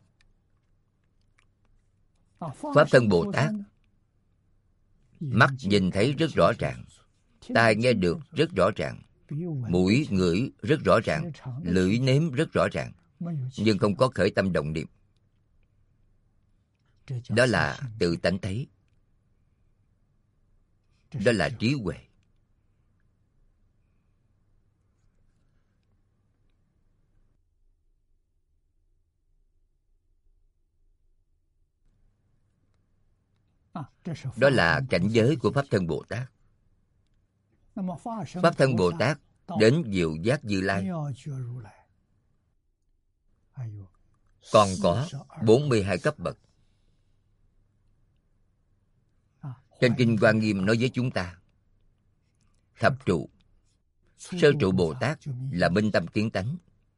Pháp Thân Bồ Tát, mắt nhìn thấy rất rõ ràng, tai nghe được rất rõ ràng, mũi ngửi rất rõ ràng, lưỡi nếm rất rõ ràng, nhưng không có khởi tâm động niệm. Đó là tự tánh thấy. Đó là trí huệ. Đó là cảnh giới của Pháp Thân Bồ Tát. Pháp Thân Bồ Tát đến diệu giác Như Lai còn có bốn mươi hai cấp bậc. Trên Kinh Hoa Nghiêm nói với chúng ta, thập trụ, sơ trụ Bồ Tát là minh tâm kiến tánh.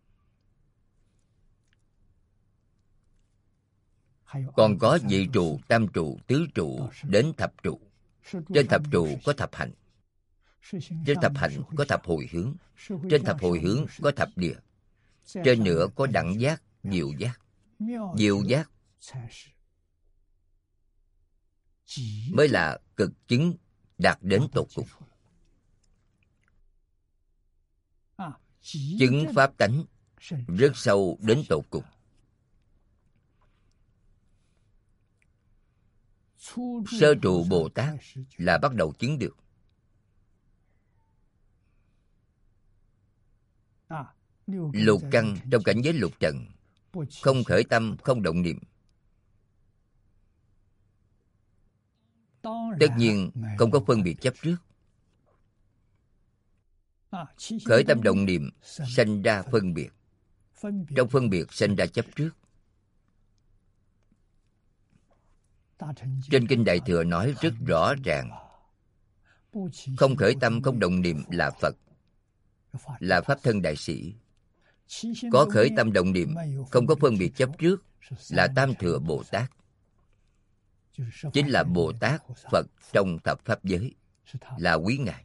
Còn có nhị trụ, tam trụ, tứ trụ đến thập trụ. Trên thập trụ có thập hạnh. Trên thập hạnh có thập hồi hướng. Trên thập hồi hướng có thập địa. Trên nữa có đẳng giác, diệu giác. Diệu giác mới là cực chứng đạt đến tột cùng. Chứng pháp tánh rất sâu đến tột cùng. Sơ trụ Bồ Tát là bắt đầu chứng được. Lục căn trong cảnh giới lục trần, không khởi tâm, không động niệm. Tất nhiên không có phân biệt chấp trước. Khởi tâm động niệm sanh ra phân biệt. Trong phân biệt sanh ra chấp trước. Trên Kinh Đại Thừa nói rất rõ ràng, không khởi tâm không động niệm là Phật, là Pháp Thân Đại Sĩ. Có khởi tâm động niệm, không có phân biệt chấp trước, là Tam Thừa Bồ Tát. Chính là Bồ Tát Phật trong thập Pháp giới, là quý Ngài.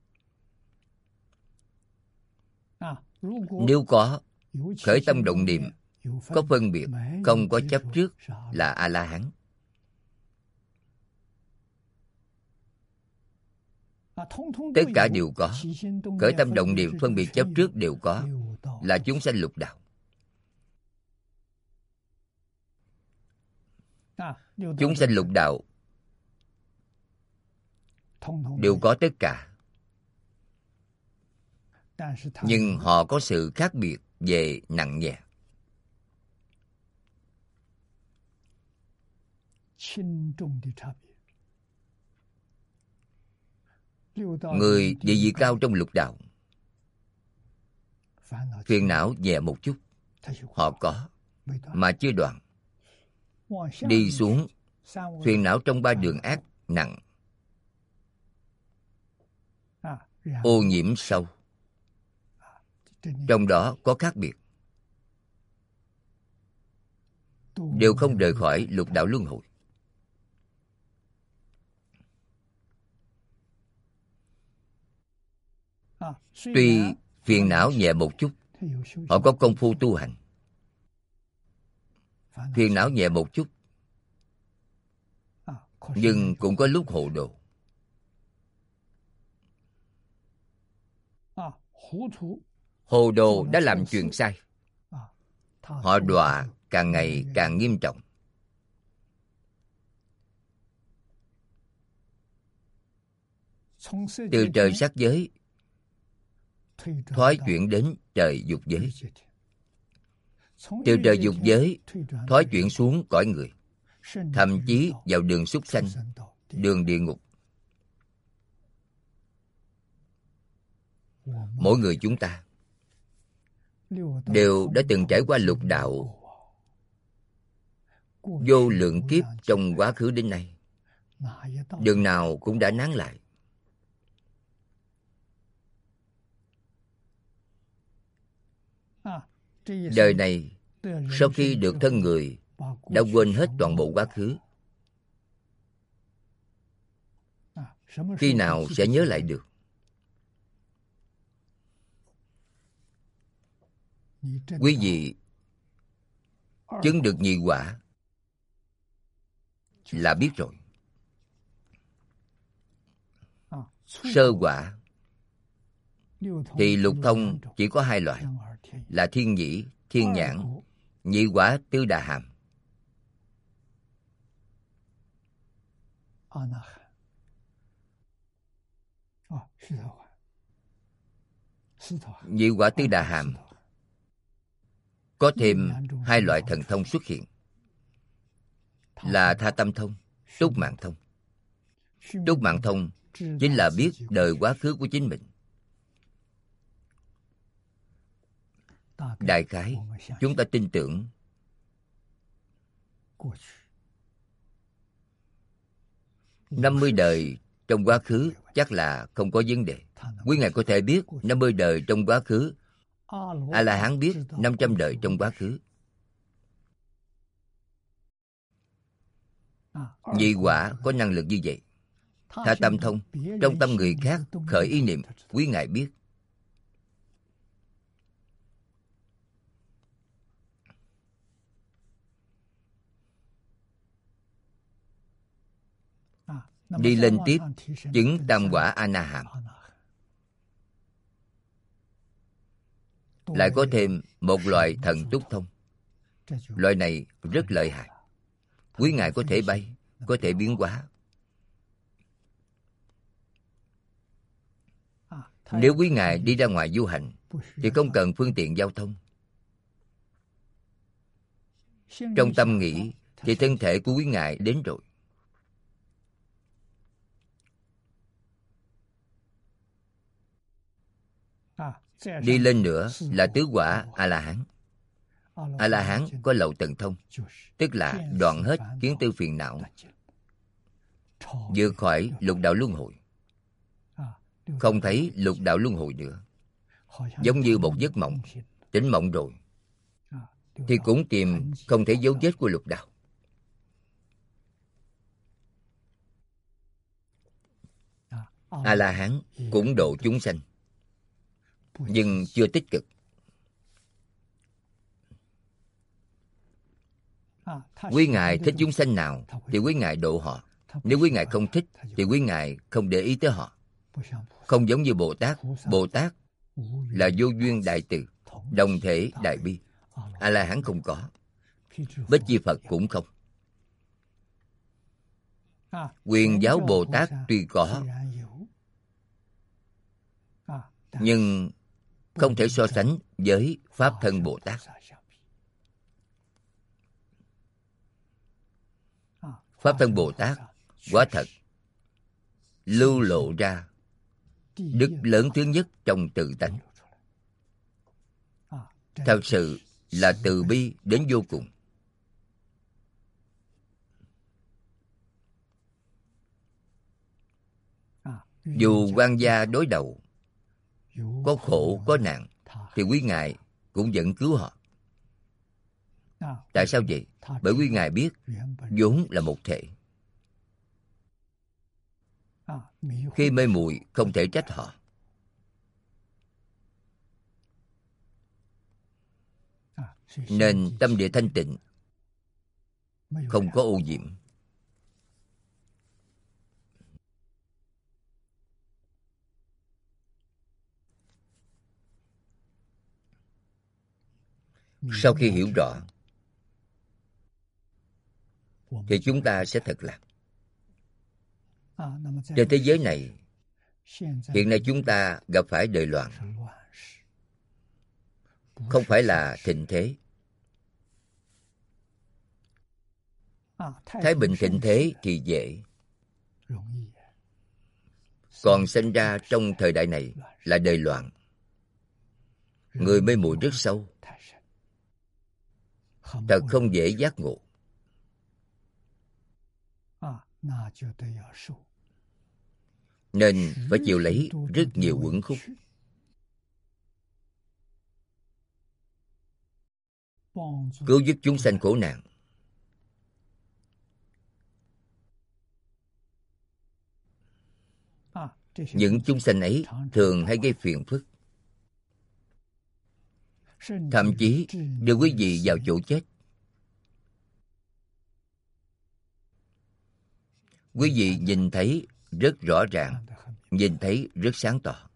Nếu có khởi tâm động niệm, có phân biệt, không có chấp trước, là A-la-hán. Tất cả đều có. Khởi tâm động niệm phân biệt chấp trước đều có, là chúng sanh lục đạo. Chúng sanh lục đạo đều có tất cả. Nhưng họ có sự khác biệt về nặng nhẹ. Người địa vị cao trong lục đạo, phiền não nhẹ một chút, họ có, mà chưa đoạn. Đi xuống, phiền não trong ba đường ác nặng, ô nhiễm sâu. Trong đó có khác biệt, đều không rời khỏi lục đạo luân hồi. Tuy phiền não nhẹ một chút, họ có công phu tu hành. Phiền não nhẹ một chút, nhưng cũng có lúc hồ đồ. Hồ đồ đã làm chuyện sai, họ đọa càng ngày càng nghiêm trọng. Từ trời sắc giới thoái chuyển đến trời dục giới, từ trời dục giới thoái chuyển xuống cõi người, thậm chí vào đường súc sanh, đường địa ngục. Mỗi người chúng ta đều đã từng trải qua lục đạo vô lượng kiếp trong quá khứ đến nay. Đường nào cũng đã nán lại. Đời này, sau khi được thân người, đã quên hết toàn bộ quá khứ. Khi nào sẽ nhớ lại được? Quý vị chứng được nhị quả là biết rồi. Sơ quả thì lục thông chỉ có hai loại, là thiên nhĩ, thiên nhãn. Nhị quả tư đà hàm. Nhị quả tư đà hàm có thêm hai loại thần thông xuất hiện, là tha tâm thông, túc mạng thông. Túc mạng thông chính là biết đời quá khứ của chính mình. Đại khái, chúng ta tin tưởng năm mươi đời trong quá khứ chắc là không có vấn đề. Quý Ngài có thể biết năm mươi đời trong quá khứ, A-la-hán biết năm trăm đời trong quá khứ. Nhị quả có năng lực như vậy. Tha tâm thông, trong tâm người khác khởi ý niệm, Quý Ngài biết. Đi lên tiếp, chứng tam quả A-na-hàm. Lại có thêm một loại thần túc thông. Loại này rất lợi hại. Quý Ngài có thể bay, có thể biến hóa. Nếu quý Ngài đi ra ngoài du hành thì không cần phương tiện giao thông. Trong tâm nghĩ thì thân thể của quý Ngài đến rồi. Đi lên nữa là tứ quả A-la-hán. A-la-hán có lậu tần thông, tức là đoạn hết kiến tư phiền não, vượt khỏi lục đạo luân hồi, không thấy lục đạo luân hồi nữa. Giống như một giấc mộng, tỉnh mộng rồi thì cũng tìm không thấy dấu vết của lục đạo. A-la-hán cũng độ chúng sanh, nhưng chưa tích cực. Quý Ngài thích chúng sanh nào thì quý Ngài độ họ. Nếu quý Ngài không thích thì quý Ngài không để ý tới họ. Không giống như Bồ Tát. Bồ Tát là vô duyên đại từ, đồng thể đại bi. A-la-hán không có, Bích Chi Phật cũng không. Quyền giáo Bồ Tát tuy có, nhưng không thể so sánh với Pháp Thân Bồ Tát. Pháp Thân Bồ Tát quả thật lưu lộ ra đức lớn thứ nhất trong tự tánh. Thật sự là từ bi đến vô cùng. Dù quan gia đối đầu, có khổ có nạn, thì quý Ngài cũng vẫn cứu họ. Tại sao vậy? Bởi quý Ngài biết vốn là một thể. Khi mê muội không thể trách họ. Nên tâm địa thanh tịnh, không có ô nhiễm. Sau khi hiểu rõ thì chúng ta sẽ thật lạc. Trên thế giới này, hiện nay chúng ta gặp phải đời loạn, không phải là thịnh thế. Thái bình thịnh thế thì dễ, còn sinh ra trong thời đại này là đời loạn. Người mê muội rất sâu, thật không dễ giác ngộ. Nên phải chịu lấy rất nhiều uẩn khúc. Cứu giúp chúng sanh khổ nạn. Những chúng sanh ấy thường hay gây phiền phức, thậm chí đưa quý vị vào chỗ chết. Quý vị nhìn thấy rất rõ ràng, nhìn thấy rất sáng tỏ.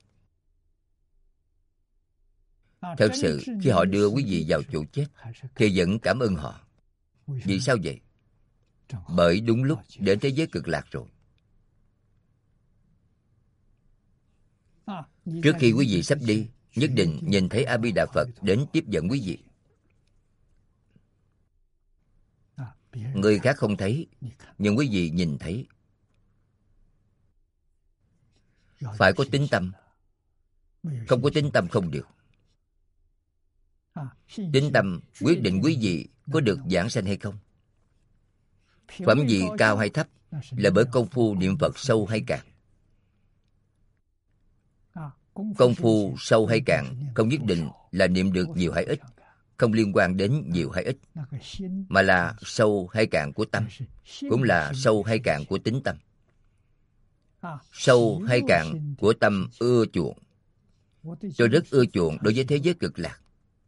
Thật sự khi họ đưa quý vị vào chỗ chết thì vẫn cảm ơn họ. Vì sao vậy? Bởi đúng lúc đến thế giới cực lạc rồi. Trước khi quý vị sắp đi, nhất định nhìn thấy A Di Đà Phật đến tiếp dẫn quý vị. Người khác không thấy, nhưng quý vị nhìn thấy. Phải có tín tâm. Không có tín tâm không được. Tín tâm quyết định quý vị có được vãng sanh hay không. Phẩm vị cao hay thấp là bởi công phu niệm Phật sâu hay cạn. Công phu sâu hay cạn không nhất định là niệm được nhiều hay ít, không liên quan đến nhiều hay ít, mà là sâu hay cạn của tâm, cũng là sâu hay cạn của tín tâm. Sâu hay cạn của tâm ưa chuộng. Tôi rất ưa chuộng đối với thế giới cực lạc.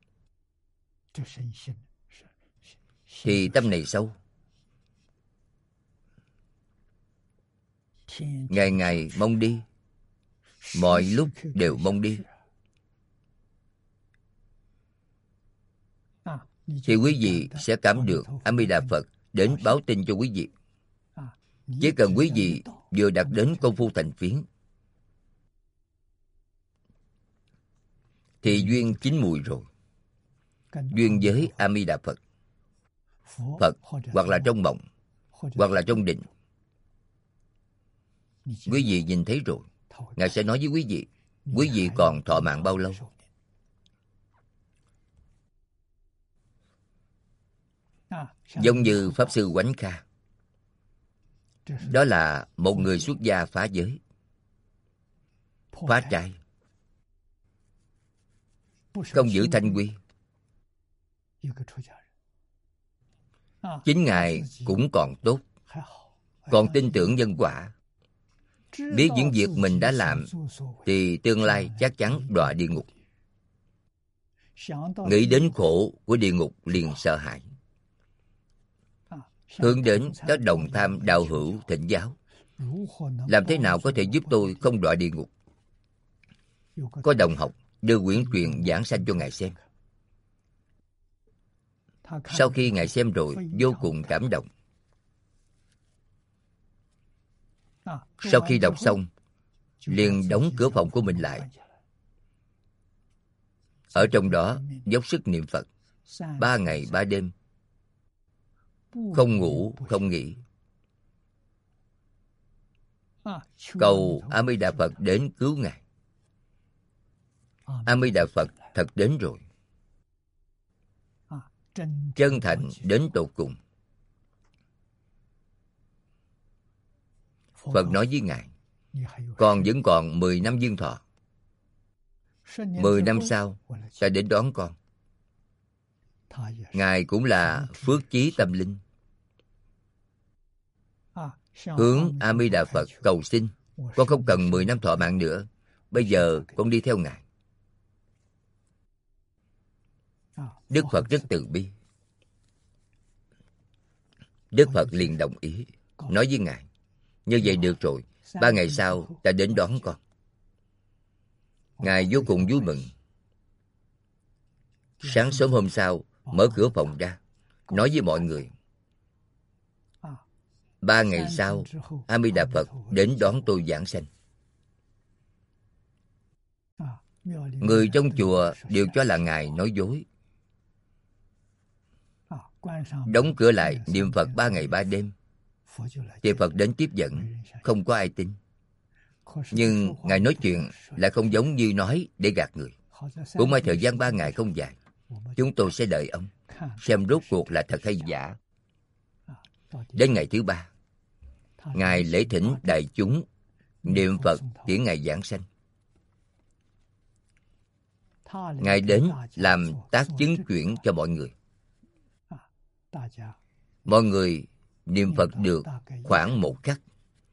Thì tâm này sâu. Ngày ngày mong đi, mọi lúc đều mong đi. Thì quý vị sẽ cảm được A Di Đà Phật đến báo tin cho quý vị. Chỉ cần quý vị vừa đạt đến công phu thành phiến thì duyên chín mùi rồi. Duyên với A Di Đà Phật, Phật hoặc là trong mộng, hoặc là trong định. Quý vị nhìn thấy rồi, Ngài sẽ nói với quý vị, quý vị còn thọ mạng bao lâu? Giống như Pháp Sư Oánh Kha, đó là một người xuất gia phá giới, phá trai, không giữ thanh quy. Chính Ngài cũng còn tốt, còn tin tưởng nhân quả, biết những việc mình đã làm thì tương lai chắc chắn đọa địa ngục. Nghĩ đến khổ của địa ngục liền sợ hãi, hướng đến các đồng tham đạo hữu thỉnh giáo, làm thế nào có thể giúp tôi không đọa địa ngục. Có đồng học đưa quyển truyện giảng sanh cho Ngài xem. Sau khi Ngài xem rồi, vô cùng cảm động. Sau khi đọc xong, liền đóng cửa phòng của mình lại. Ở trong đó dốc sức niệm Phật ba ngày ba đêm, không ngủ không nghỉ, cầu A Di Đà Phật đến cứu Ngài. A Di Đà Phật thật đến rồi, chân thành đến tột cùng. Phật nói với Ngài, con vẫn còn mười năm dương thọ, mười năm sau ta đến đón con. Ngài cũng là phước chí tâm linh, hướng A Di Đà Phật cầu xin, con không cần mười năm thọ mạng nữa, bây giờ con đi theo Ngài. Đức Phật rất từ bi. Đức Phật liền đồng ý, nói với Ngài, như vậy được rồi, ba ngày sau ta đến đón con. Ngài vô cùng vui mừng. Sáng sớm hôm sau, mở cửa phòng ra, nói với mọi người, ba ngày sau, A Di Đà Phật đến đón tôi giảng sanh. Người trong chùa đều cho là Ngài nói dối. Đóng cửa lại niệm Phật ba ngày ba đêm, thì Phật đến tiếp dẫn, không có ai tin. Nhưng Ngài nói chuyện lại không giống như nói để gạt người. Cũng may thời gian ba ngày không dài, chúng tôi sẽ đợi ông, xem rốt cuộc là thật hay giả. Đến ngày thứ ba, Ngài lễ thỉnh đại chúng niệm Phật tiễn Ngài giảng sanh. Ngài đến làm tác chứng chuyển cho mọi người. Mọi người niệm Phật được khoảng một khắc.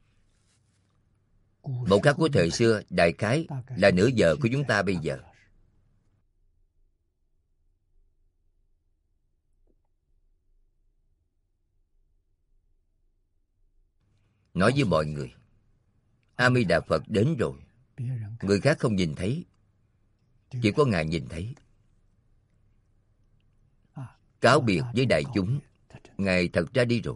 Một khắc của thời xưa đại khái là nửa giờ của chúng ta bây giờ. Nói với mọi người, A Di Đà Phật đến rồi. Người khác không nhìn thấy, chỉ có Ngài nhìn thấy. Cáo biệt với đại chúng, Ngài thật ra đi rồi.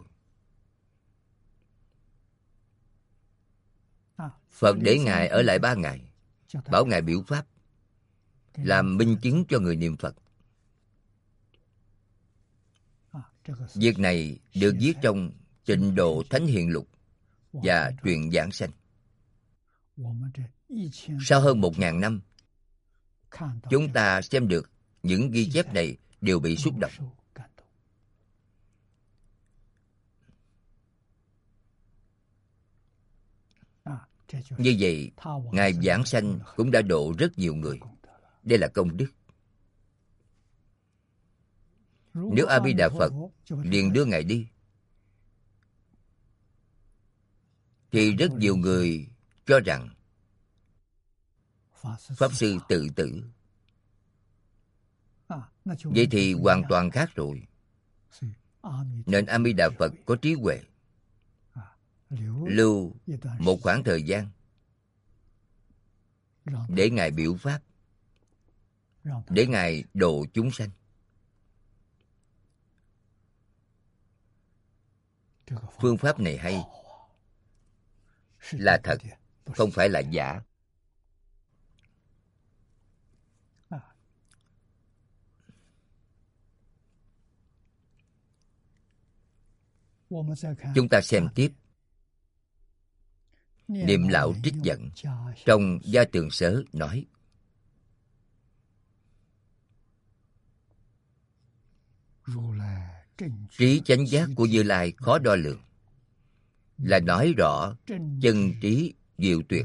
Phật để Ngài ở lại ba ngày, bảo Ngài biểu pháp, làm minh chứng cho người niệm Phật. Việc này được viết trong Tịnh Độ Thánh Hiền Lục và Truyện Giảng Sanh. Sau hơn một ngàn năm, chúng ta xem được những ghi chép này đều bị xúc động. Như vậy, Ngài giảng sanh cũng đã độ rất nhiều người. Đây là công đức. Nếu A Di Đà Phật liền đưa Ngài đi, thì rất nhiều người cho rằng Pháp Sư tự tử. Vậy thì hoàn toàn khác rồi. Nên A Di Đà Phật có trí huệ, lưu một khoảng thời gian để Ngài biểu pháp, để Ngài độ chúng sanh. Phương pháp này hay, là thật, không phải là giả. Chúng ta xem tiếp. Niệm lão trích dẫn trong Gia Tường Sớ nói: trí chánh giác của Như Lai khó đo lường, là nói rõ chân trí diệu tuyệt,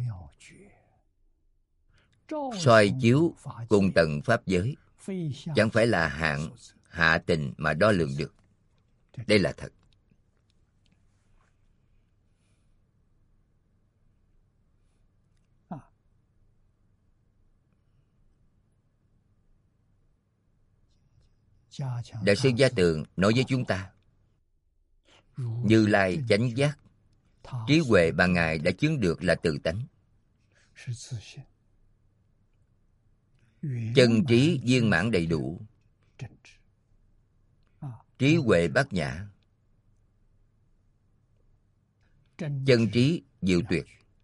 soi chiếu cùng tầng pháp giới, chẳng phải là hạng hạ tình mà đo lường được. Đây là thật. Đại sư Gia Tường nói với chúng ta, Như Lai chánh giác, trí huệ mà Ngài đã chứng được là tự tánh. Chân trí viên mãn đầy đủ, trí huệ bát nhã, chân trí diệu tuyệt.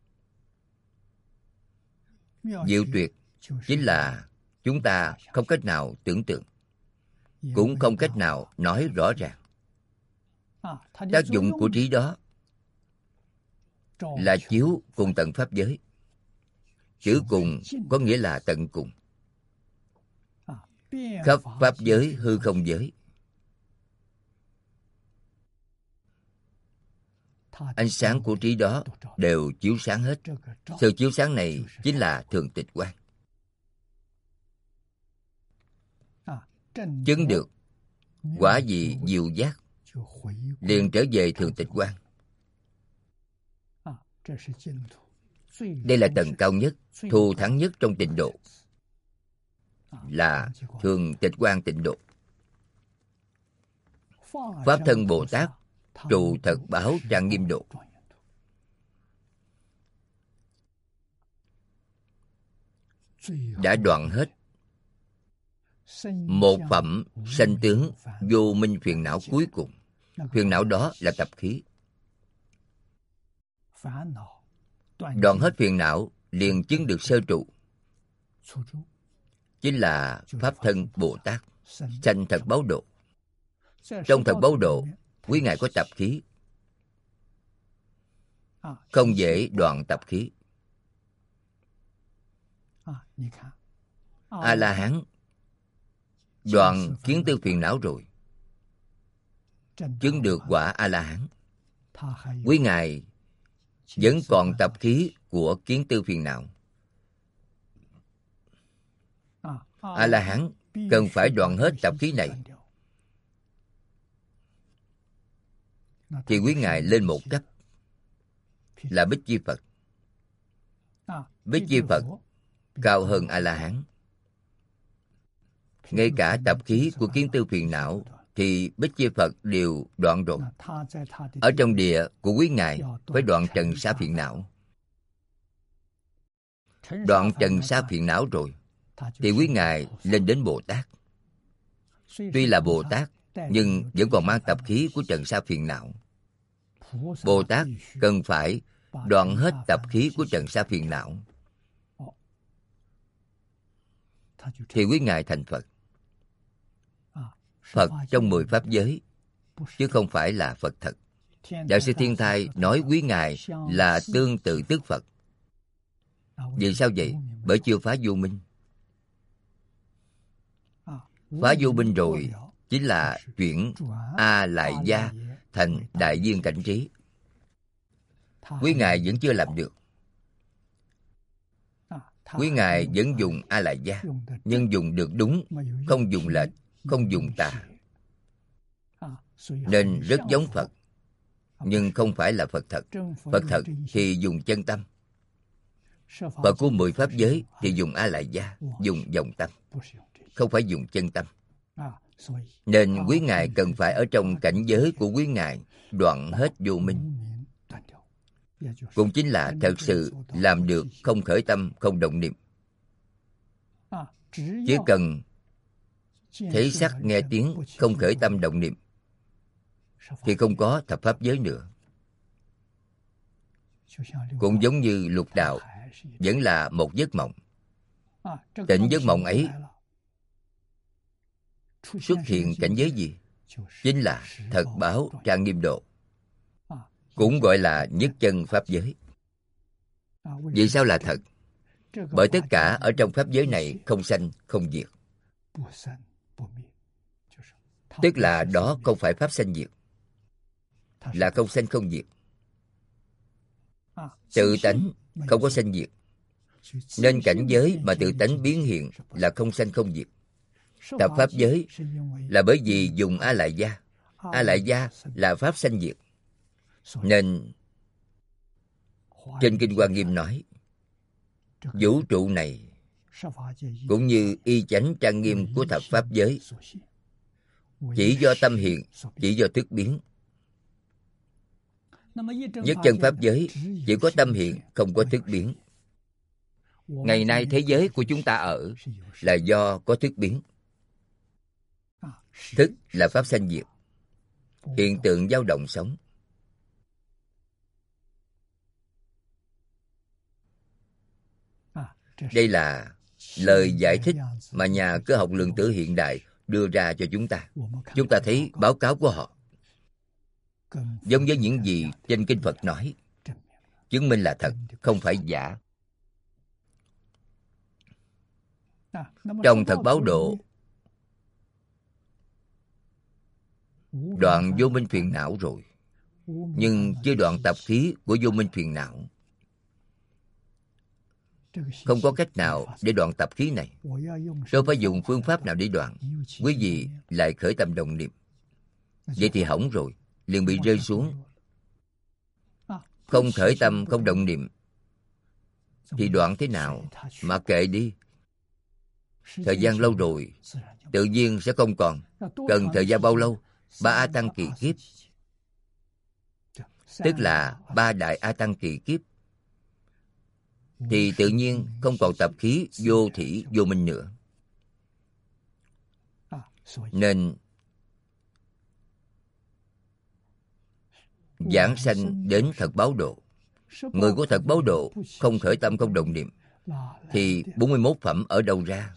Diệu tuyệt chính là chúng ta không cách nào tưởng tượng, cũng không cách nào nói rõ ràng. Tác dụng của trí đó là chiếu cùng tận pháp giới. Chữ cùng có nghĩa là tận cùng, khắp pháp giới hư không giới. Ánh sáng của trí đó đều chiếu sáng hết. Sự chiếu sáng này chính là thường tịch quang. Chứng được quả vị diệu giác, liền trở về thường tịch quang. Đây là tầng cao nhất, thù thắng nhất trong tịnh độ, là thường tịch quang tịnh độ. Pháp thân Bồ Tát trụ thật báo trang nghiêm độ. Đã đoạn hết một phẩm sanh tướng vô minh phiền não cuối cùng. Phiền não đó là tập khí. Đoạn hết phiền não liền chứng được sơ trụ, chính là Pháp thân Bồ Tát sanh thật báo độ. Trong thật báo độ, quý ngài có tập khí, không dễ đoạn tập khí. A La Hán đoạn kiến tư phiền não rồi, chứng được quả A La Hán. Quý ngài vẫn còn tập khí của kiến tư phiền não. A La Hán cần phải đoạn hết tập khí này, thì quý ngài lên một cấp, là Bích Chi Phật. Bích Chi Phật cao hơn A La Hán. Ngay cả tập khí của kiến tư phiền não thì Bích Chi Phật đều đoạn rồi. Ở trong địa của quý ngài phải đoạn trần sa phiền não. Đoạn trần sa phiền não rồi thì quý ngài lên đến Bồ Tát. Tuy là Bồ Tát nhưng vẫn còn mang tập khí của trần sa phiền não. Bồ Tát cần phải đoạn hết tập khí của trần sa phiền não, thì quý ngài thành Phật. Phật trong mười pháp giới, chứ không phải là Phật thật. Đại sư Thiên Thai nói quý ngài là tương tự tức Phật. Vì sao vậy? Bởi chưa phá vô minh. Phá vô minh rồi chính là chuyển A Lại Gia thành đại viên cảnh trí. Quý ngài vẫn chưa làm được. Quý ngài vẫn dùng A Lại Gia, nhưng dùng được đúng, không dùng lệch, không dùng tà, nên rất giống Phật, nhưng không phải là Phật thật. Phật thật thì dùng chân tâm. Phật của mười pháp giới thì dùng A Lại Gia, dùng vọng tâm, không phải dùng chân tâm. Nên quý ngài cần phải ở trong cảnh giới của quý ngài đoạn hết vô minh, cũng chính là thật sự làm được không khởi tâm, không động niệm. Chỉ cần thấy sắc nghe tiếng, không khởi tâm động niệm, thì không có thập pháp giới nữa. Cũng giống như lục đạo, vẫn là một giấc mộng. Tỉnh giấc mộng ấy xuất hiện cảnh giới gì? Chính là thật báo trang nghiêm độ, cũng gọi là nhất chân pháp giới. Vì sao là thật? Bởi tất cả ở trong pháp giới này không sanh, không diệt. Tức là đó không phải pháp sanh diệt, là không sanh không diệt. Tự tánh không có sanh diệt, nên cảnh giới mà tự tánh biến hiện là không sanh không diệt. Tập pháp giới là bởi vì dùng A Lại Gia. A Lại Gia là pháp sanh diệt. Nên trên Kinh Hoa Nghiêm nói, vũ trụ này cũng như y chánh trang nghiêm của thập pháp giới, chỉ do tâm hiện, chỉ do thức biến. Nhất chân pháp giới chỉ có tâm hiện, không có thức biến. Ngày nay thế giới của chúng ta ở là do có thức biến. Thức là pháp sanh diệt, hiện tượng dao động sống. Đây là lời giải thích mà nhà cơ học lượng tử hiện đại đưa ra cho chúng ta. Chúng ta thấy báo cáo của họ giống với những gì trên Kinh Phật nói, chứng minh là thật, không phải giả. Trong Thật Báo Độ, đoạn vô minh phiền não rồi, nhưng chưa đoạn tập khí của vô minh phiền não. Không có cách nào để đoạn tập khí này. Tôi phải dùng phương pháp nào để đoạn? Quý vị lại khởi tâm động niệm. Vậy thì hỏng rồi, liền bị rơi xuống. Không khởi tâm, không động niệm thì đoạn thế nào? Mà kệ đi. Thời gian lâu rồi, tự nhiên sẽ không còn. Cần thời gian bao lâu? Ba A Tăng kỳ kiếp. Tức là ba đại A Tăng kỳ kiếp. Thì tự nhiên không còn tập khí vô thỉ vô minh nữa. Nên giảng sanh đến Thật Báo Độ. Người của Thật Báo Độ không khởi tâm không động niệm thì bốn mươi mốt phẩm ở đâu ra?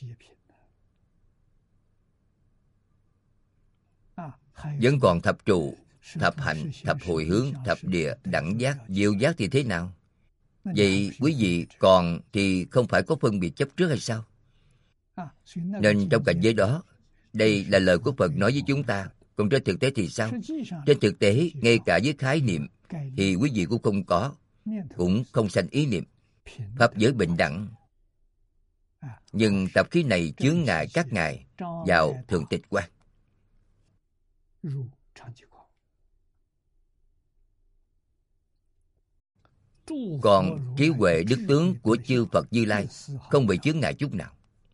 Vẫn còn thập trụ, thập hạnh, thập hồi hướng, thập địa, đẳng giác, diệu giác thì thế nào? Vậy quý vị còn thì không phải có phân biệt chấp trước hay sao? Nên trong cảnh giới đó, đây là lời của Phật nói với chúng ta. Còn trên thực tế thì sao? Trên thực tế, ngay cả với khái niệm thì quý vị cũng không có, cũng không sanh ý niệm. Pháp giới bình đẳng. Nhưng tập khí này chướng ngại các ngài vào thượng tịch quan. Còn trí huệ đức tướng của chư Phật Như Lai không bị chướng ngại chút nào.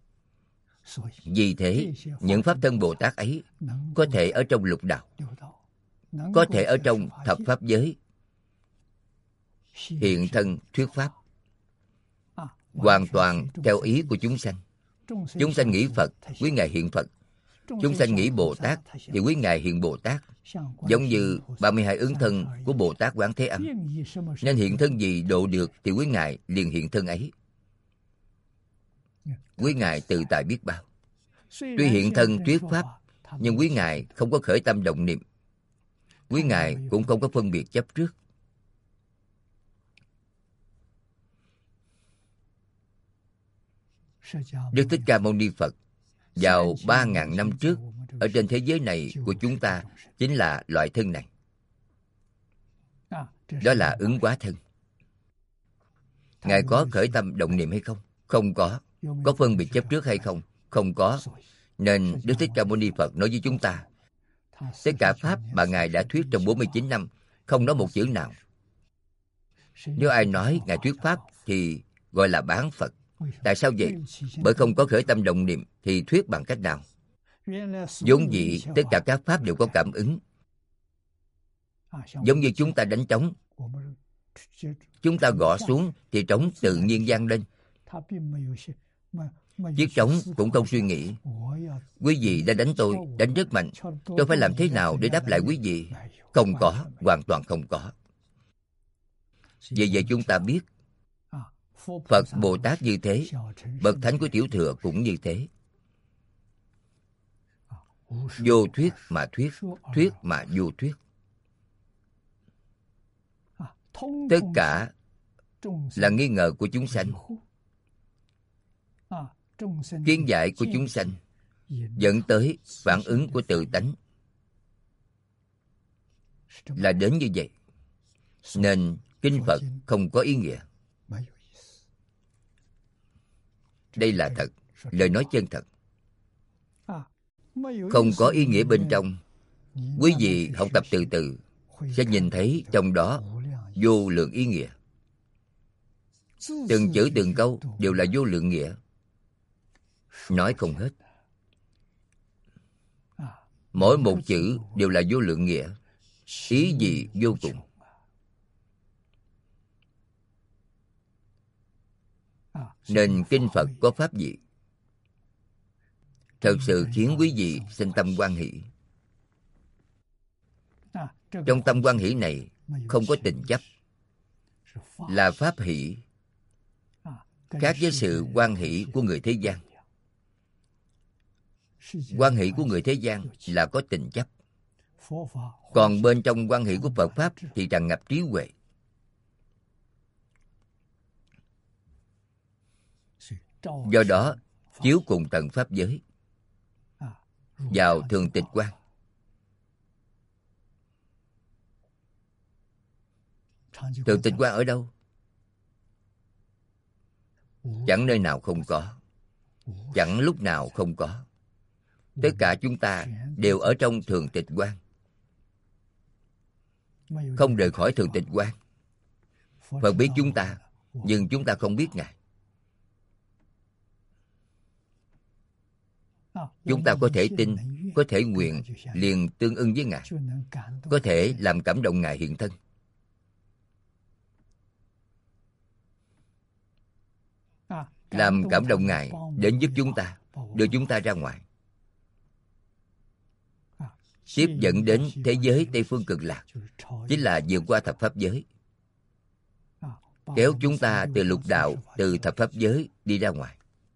Vì thế, những Pháp thân Bồ Tát ấy có thể ở trong lục đạo, có thể ở trong thập Pháp giới, hiện thân thuyết Pháp, hoàn toàn theo ý của chúng sanh. Chúng sanh nghĩ Phật, quý ngài hiện Phật. Chúng sanh nghĩ Bồ Tát thì quý ngài hiện Bồ Tát. Giống như ba mươi hai ứng thân của Bồ Tát Quán Thế Âm. Nên hiện thân gì độ được thì quý ngài liền hiện thân ấy. Quý ngài tự tại biết bao. Tuy hiện thân thuyết Pháp, nhưng quý ngài không có khởi tâm động niệm. Quý ngài cũng không có phân biệt chấp trước. Đức Thích Ca Mâu Ni Phật vào ba ngàn năm trước ở trên thế giới này của chúng ta chính là loại thân này. Đó là ứng hóa thân. Ngài có khởi tâm động niệm hay không? Không có. Có phân biệt chấp trước hay không? Không có. Nên Đức Thích Ca Mâu Ni Phật nói với chúng ta, tất cả Pháp mà Ngài đã thuyết trong bốn mươi chín năm, không nói một chữ nào. Nếu ai nói Ngài thuyết Pháp thì gọi là bán Phật. Tại sao vậy? Bởi không có khởi tâm động niệm thì thuyết bằng cách nào? Vốn dĩ tất cả các Pháp đều có cảm ứng. Giống như chúng ta đánh trống, chúng ta gõ xuống thì trống tự nhiên vang lên. Chiếc trống cũng không suy nghĩ, quý vị đã đánh tôi, đánh rất mạnh, tôi phải làm thế nào để đáp lại quý vị? Không có, hoàn toàn không có. Vì vậy chúng ta biết Phật Bồ Tát như thế, bậc thánh của tiểu thừa cũng như thế. Vô thuyết mà thuyết, thuyết mà vô thuyết. Tất cả là nghi ngờ của chúng sanh. Kiến giải của chúng sanh dẫn tới phản ứng của tự tánh, là đến như vậy. Nên kinh Phật không có ý nghĩa. Đây là thật, lời nói chân thật. Không có ý nghĩa bên trong. Quý vị học tập từ từ sẽ nhìn thấy trong đó vô lượng ý nghĩa. Từng chữ từng câu đều là vô lượng nghĩa, nói không hết. Mỗi một chữ đều là vô lượng nghĩa, ý gì vô cùng. Nên kinh Phật có pháp gì thật sự khiến quý vị sinh tâm hoan hỷ. Trong tâm hoan hỷ này không có tình chấp, là pháp hỷ, khác với sự hoan hỷ của người thế gian. Hoan hỷ của người thế gian là có tình chấp, còn bên trong hoan hỷ của Phật Pháp thì tràn ngập trí huệ. Do đó chiếu cùng tận pháp giới, vào thường tịch quan. Thường tịch quan ở đâu? Chẳng nơi nào không có, chẳng lúc nào không có. Tất cả chúng ta đều ở trong thường tịch quan, không rời khỏi thường tịch quan. Phật biết chúng ta, nhưng chúng ta không biết Ngài. Chúng ta có thể tin, có thể nguyện, liền tương ưng với Ngài, có thể làm cảm động Ngài hiện thân. Làm cảm động Ngài đến giúp chúng ta, đưa chúng ta ra ngoài, tiếp dẫn đến thế giới Tây Phương Cực Lạc, chính là vượt qua thập pháp giới, kéo chúng ta từ lục đạo, từ thập pháp giới đi ra ngoài.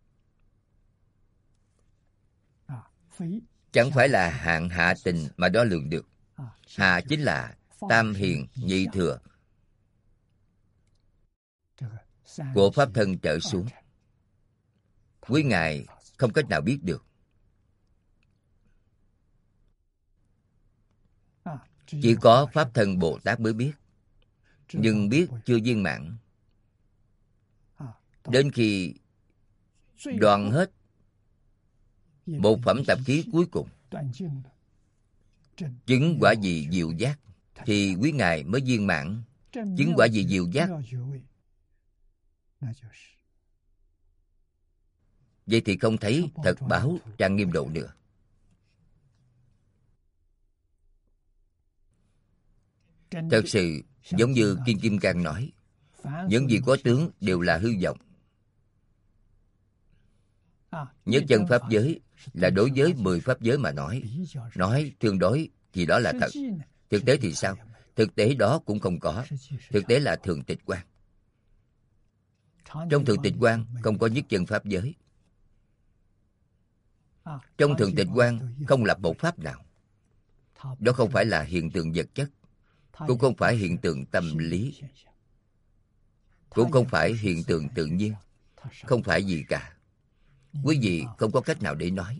Chẳng phải là hạng hạ tình mà đo lường được. Hạ chính là tam hiền nhị thừa, của pháp thân trở xuống. Quý Ngài không cách nào biết được. Chỉ có pháp thân Bồ Tát mới biết, nhưng biết chưa viên mãn. Đến khi đoạn hết một phẩm tập khí cuối cùng, chứng quả vị diệu giác, thì quý Ngài mới viên mãn. Chứng quả vị diệu giác, vậy thì không thấy thật báo trang nghiêm độ nữa. Thật sự giống như Kinh Kim Cang nói, những gì có tướng đều là hư vọng. Nhất chân pháp giới là đối với mười pháp giới mà nói. Nói tương đối thì đó là thật. Thực tế thì sao? Thực tế đó cũng không có. Thực tế là thường tịch quan. Trong thường tịch quan không có nhất chân pháp giới. Trong thường tịch quan không lập một pháp nào. Đó không phải là hiện tượng vật chất, cũng không phải hiện tượng tâm lý, cũng không phải hiện tượng tự nhiên, không phải gì cả. Quý vị không có cách nào để nói.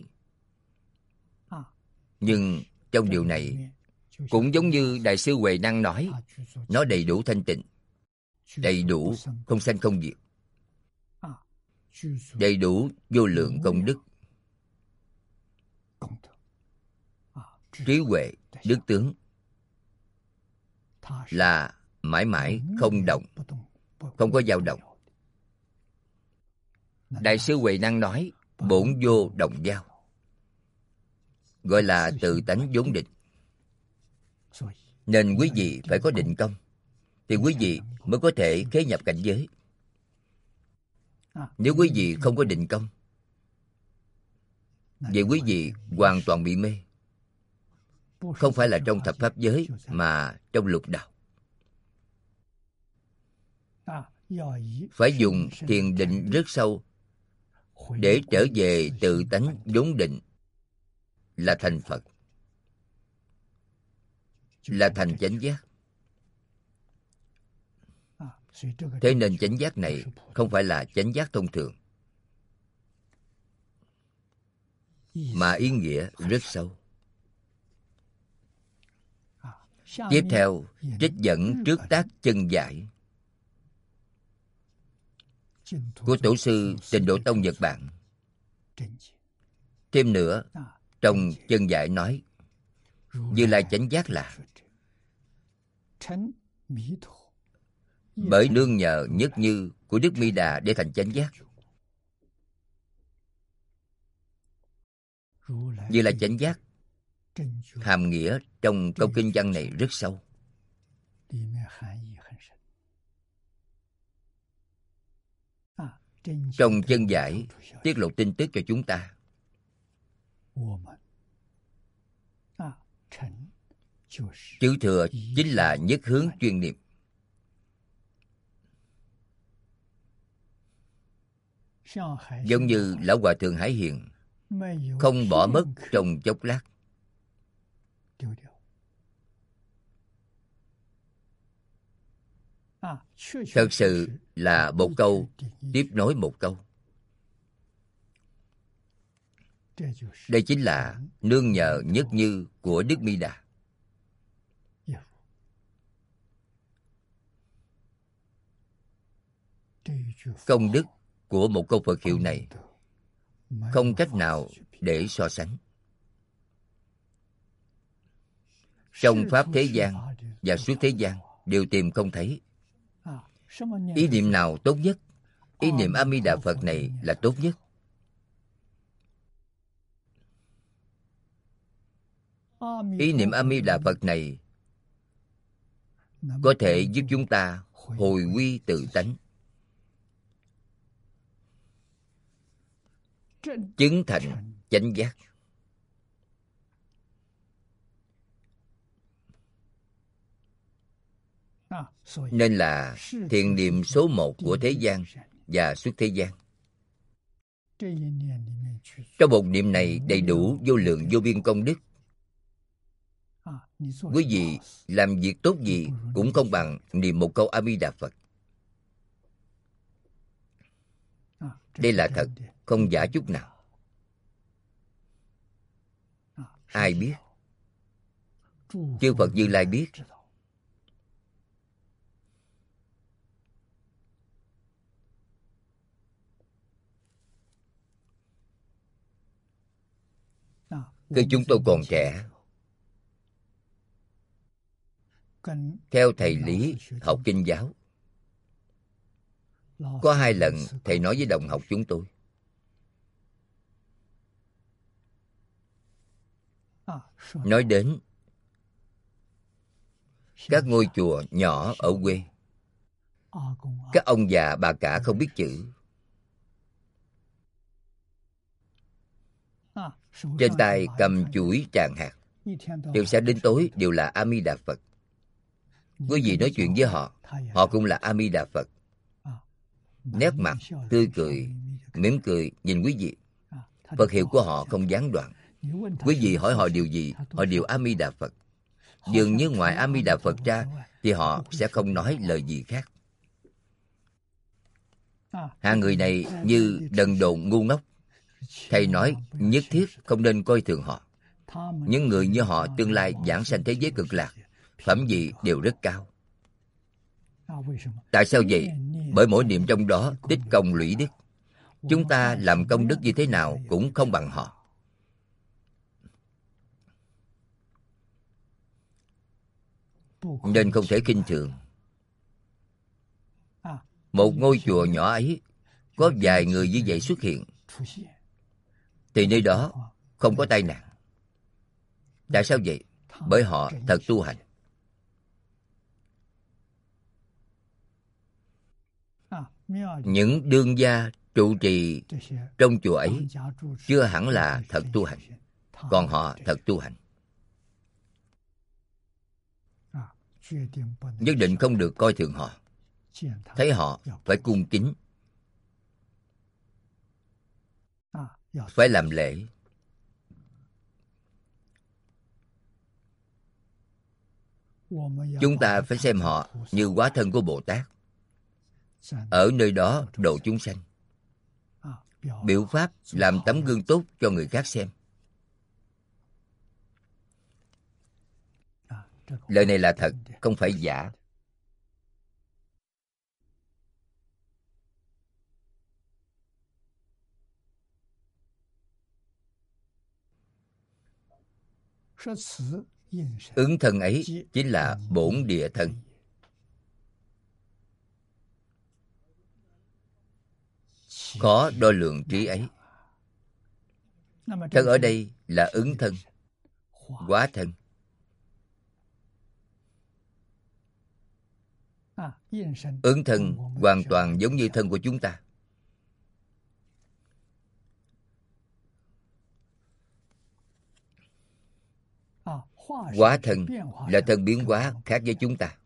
Nhưng trong điều này cũng giống như Đại sư Huệ Năng nói, nó đầy đủ thanh tịnh, đầy đủ không sanh không diệt, đầy đủ vô lượng công đức, trí huệ, đức tướng, là mãi mãi không động, không có dao động. Đại sư Huệ Năng nói bổn vô động dao, gọi là tự tánh vốn định. Nên quý vị phải có định công, thì quý vị mới có thể khế nhập cảnh giới. Nếu quý vị không có định công, vậy quý vị hoàn toàn bị mê. Không phải là trong thập pháp giới, mà trong lục đạo. Phải dùng thiền định rất sâu để trở về tự tánh vốn định, là thành Phật, là thành chánh giác. Thế nên chánh giác này không phải là chánh giác thông thường, mà ý nghĩa rất sâu. Tiếp theo, trích dẫn trước tác chân giải của tổ sư Tịnh Độ Tông Nhật Bản. Thêm nữa, trong chân giải nói, Như Lai chánh giác là bởi nương nhờ nhất như của Đức Mi Đà để thành chánh giác. Như Lai chánh giác hàm nghĩa trong câu kinh văn này rất sâu. Trong chân giải tiết lộ tin tức cho chúng ta. Chữ thừa chính là nhất hướng chuyên niệm. Giống như Lão Hòa Thượng Hải Hiền, không bỏ mất trong chốc lát. Thật sự là một câu tiếp nối một câu. Đây chính là nương nhờ nhất như của Đức Mi Đà. Công đức của một câu Phật hiệu này không cách nào để so sánh. Trong Pháp thế gian và suốt thế gian đều tìm không thấy. Ý niệm nào tốt nhất? Ý niệm A Di Đà Phật này là tốt nhất. Ý niệm A Di Đà Phật này có thể giúp chúng ta hồi quy tự tánh, chứng thành chánh giác. Nên là thiện niệm số một của thế gian và suốt thế gian. Trong một niệm này đầy đủ vô lượng vô biên công đức. Quý vị làm việc tốt gì cũng không bằng niệm một câu A Di Đà Phật. Đây là thật, không giả chút nào. Ai biết? Chư Phật Như Lai biết. Khi chúng tôi còn trẻ, theo thầy Lý học kinh giáo, có hai lần thầy nói với đồng học chúng tôi, nói đến các ngôi chùa nhỏ ở quê, các ông già bà cả không biết chữ, trên tay cầm chuỗi tràng hạt, từ sáng đến tối đều là A Di Đà Phật. Quý vị nói chuyện với họ, họ cũng là A Di Đà Phật. Nét mặt tươi cười, mỉm cười nhìn quý vị. Phật hiệu của họ không gián đoạn. Quý vị hỏi họ điều gì, họ đều A Di Đà Phật. Dường như ngoài A Di Đà Phật ra thì họ sẽ không nói lời gì khác. Hai người này như đần độn ngu ngốc. Thầy nói nhất thiết không nên coi thường họ. Những người như họ tương lai giảng sanh thế giới cực lạc, phẩm vị đều rất cao. Tại sao vậy? Bởi mỗi niệm trong đó tích công lũy đức. Chúng ta làm công đức như thế nào cũng không bằng họ. Nên không thể khinh thường. Một ngôi chùa nhỏ ấy có vài người như vậy xuất hiện thì nơi đó không có tai nạn. Tại sao vậy? Bởi họ thật tu hành. Những đương gia trụ trì trong chùa ấy chưa hẳn là thật tu hành, còn họ thật tu hành. Nhất định không được coi thường họ. Thấy họ phải cung kính, phải làm lễ. Chúng ta phải xem họ như hóa thân của Bồ Tát. ở nơi đó độ chúng sanh. Biểu pháp làm tấm gương tốt cho người khác xem. Lời này là thật, không phải giả. Ứng thân ấy chính là bổn địa thân. Khó đo lường trí ấy. Thân ở đây là ứng thân, hóa thân. Ứng thân hoàn toàn giống như thân của chúng ta. Hóa thân là thân biến hóa khác với chúng ta.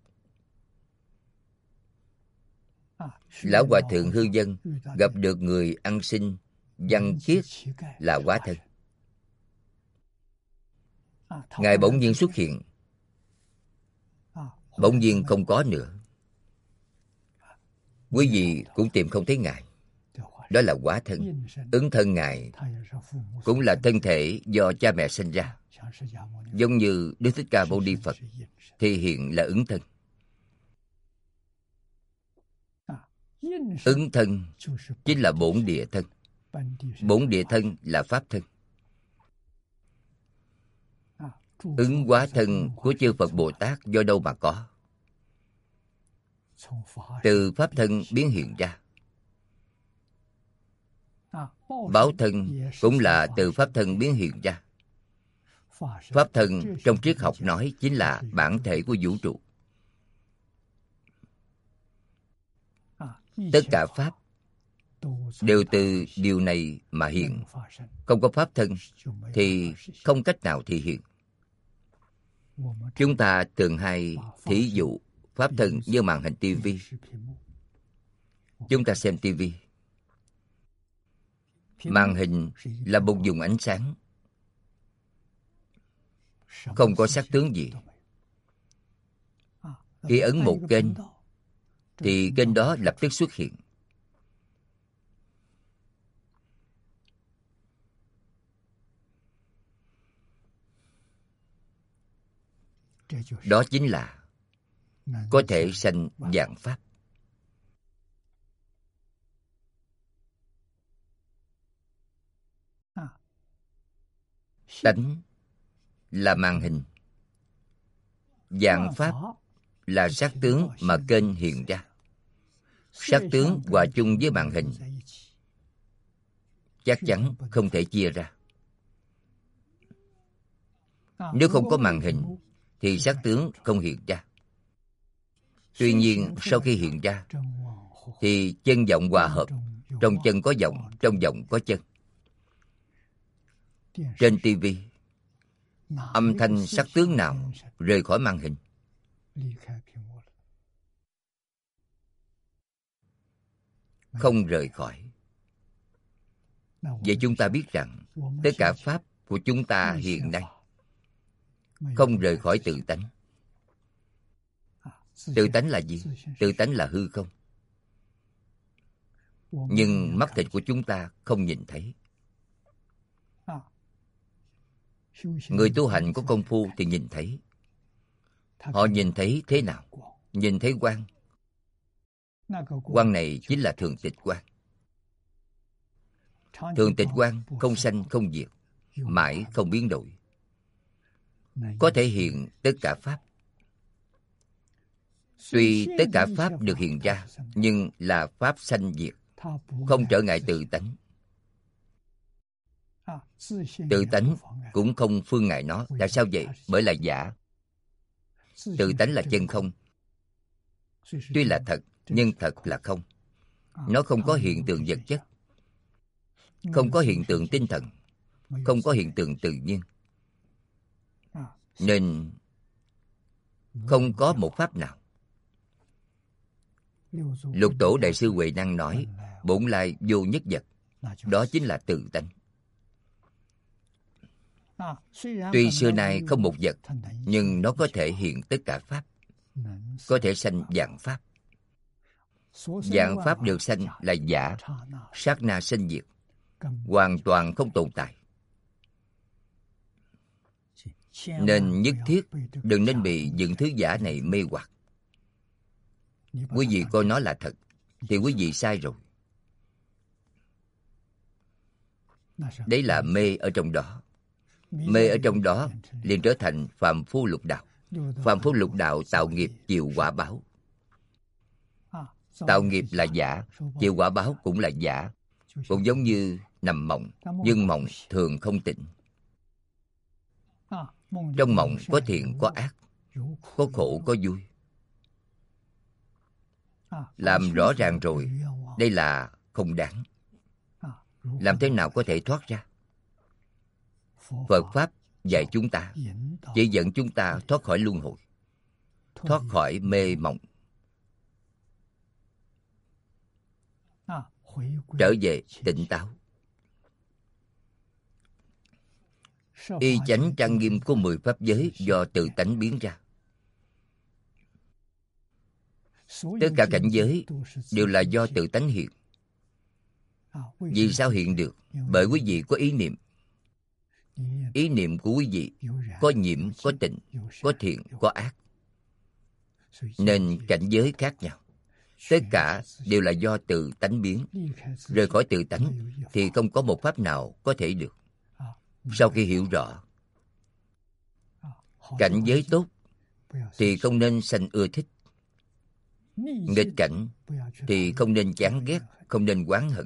Lão Hòa Thượng Hư Dân gặp được người ăn xin văn kiết là hóa thân. Ngài bỗng nhiên xuất hiện, bỗng nhiên không có nữa. Quý vị cũng tìm không thấy Ngài. Đó là hóa thân. Ứng thân Ngài cũng là thân thể do cha mẹ sinh ra. Giống như Đức Thích Ca Mâu Ni Phật thì hiện là ứng thân. Ứng thân chính là bổn địa thân. Bổn địa thân là pháp thân. Ứng hóa thân của chư Phật Bồ Tát do đâu mà có? Từ pháp thân biến hiện ra. Báo thân cũng là từ pháp thân biến hiện ra. Pháp thân trong triết học nói chính là bản thể của vũ trụ. Tất cả pháp đều từ điều này mà hiện. Không có pháp thân thì không cách nào thị hiện. Chúng ta thường hay thí dụ pháp thân như màn hình tivi. Chúng ta xem tivi. Màn hình là một vùng ánh sáng, không có sắc tướng gì. Khi ấn một kênh thì kênh đó lập tức xuất hiện. Đó chính là có thể sanh vạn pháp. Tánh là màn hình, vạn pháp là sắc tướng mà kênh hiện ra. Sắc tướng hòa chung với màn hình chắc chắn không thể chia ra. Nếu không có màn hình thì sắc tướng không hiện ra. Tuy nhiên sau khi hiện ra thì chân vọng hòa hợp. Trong chân có vọng, trong vọng có chân. Trên tivi, âm thanh sắc tướng nào rời khỏi màn hình? Không rời khỏi. Vậy chúng ta biết rằng tất cả pháp của chúng ta hiện nay không rời khỏi tự tánh. Tự tánh là gì? Tự tánh là hư không. Nhưng mắt thịt của chúng ta không nhìn thấy. Người tu hành có công phu thì nhìn thấy. Họ nhìn thấy thế nào? Nhìn thấy quang. Quang này chính là thường tịch quang. Thường tịch quang không sanh không diệt, mãi không biến đổi. Có thể hiện tất cả pháp. Tuy tất cả pháp được hiện ra, nhưng là pháp sanh diệt, không trở ngại tự tánh. Tự tánh cũng không phương ngại nó. Tại sao vậy? Bởi là giả. Tự tánh là chân không. Tuy là thật, nhưng thật là không. Nó không có hiện tượng vật chất, không có hiện tượng tinh thần, không có hiện tượng tự nhiên. Nên không có một pháp nào. Lục Tổ Đại sư Huệ Năng nói bổn lai vô nhất vật. Đó chính là tự tánh. Tuy xưa nay không một vật, nhưng nó có thể hiện tất cả pháp, có thể sanh vạn pháp. Vạn pháp được sanh là giả, sát na sinh diệt, hoàn toàn không tồn tại. Nên nhất thiết đừng nên bị những thứ giả này mê hoặc. Quý vị coi nó là thật thì quý vị sai rồi. Đấy là mê ở trong đó. Mê ở trong đó liền trở thành phàm phu lục đạo. Phàm phu lục đạo tạo nghiệp chịu quả báo. Tạo nghiệp là giả, chịu quả báo cũng là giả. Cũng giống như nằm mộng, nhưng mộng thường không tỉnh. Trong mộng có thiện có ác, có khổ có vui. Làm rõ ràng rồi, đây là không đáng. Làm thế nào có thể thoát ra? Phật Pháp dạy chúng ta, chỉ dẫn chúng ta thoát khỏi luân hồi, thoát khỏi mê mộng, trở về tỉnh táo. Y chánh trang nghiêm của mười pháp giới do tự tánh biến ra. Tất cả cảnh giới đều là do tự tánh hiện. Vì sao hiện được? Bởi quý vị có ý niệm. Ý niệm của quý vị có nhiễm, có tịnh, có thiện, có ác. Nên cảnh giới khác nhau. Tất cả đều là do tự tánh biến. Rời khỏi tự tánh thì không có một pháp nào có thể được. Sau khi hiểu rõ cảnh giới tốt thì không nên sanh ưa thích. Nghịch cảnh thì không nên chán ghét, không nên oán hận.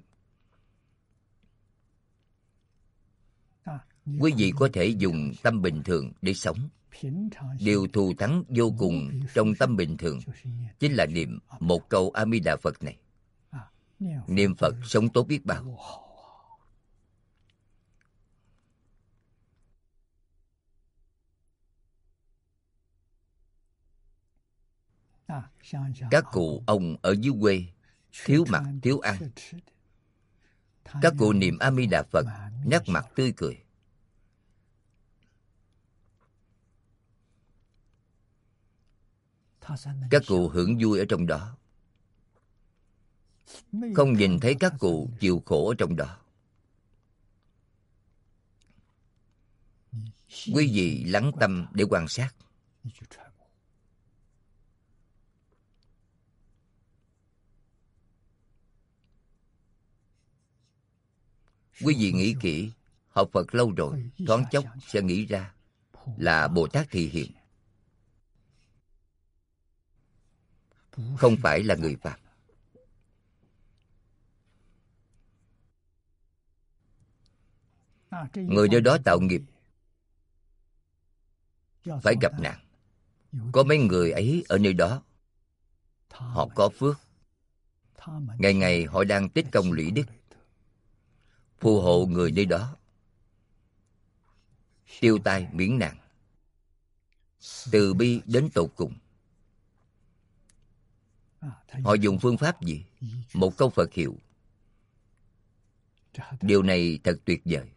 Quý vị có thể dùng tâm bình thường để sống. Điều thù thắng vô cùng trong tâm bình thường chính là niệm một câu A Di Đà Phật này. Niệm Phật sống tốt biết bao. Các cụ ông ở dưới quê thiếu mặc thiếu ăn, các cụ niệm A Di Đà Phật nét mặt tươi cười. Các cụ hưởng vui ở trong đó, không nhìn thấy các cụ chịu khổ ở trong đó. Quý vị lắng tâm để quan sát. Quý vị nghĩ kỹ, học Phật lâu rồi, thoáng chốc sẽ nghĩ ra là Bồ Tát Thị Hiện, không phải là người phàm. Người nơi đó tạo nghiệp phải gặp nạn. Có mấy người ấy ở nơi đó, họ có phước, ngày ngày họ đang tích công lũy đức, phù hộ người nơi đó tiêu tai miễn nạn, từ bi đến tột cùng. Họ dùng phương pháp gì? Một câu Phật hiệu. Điều này thật tuyệt vời.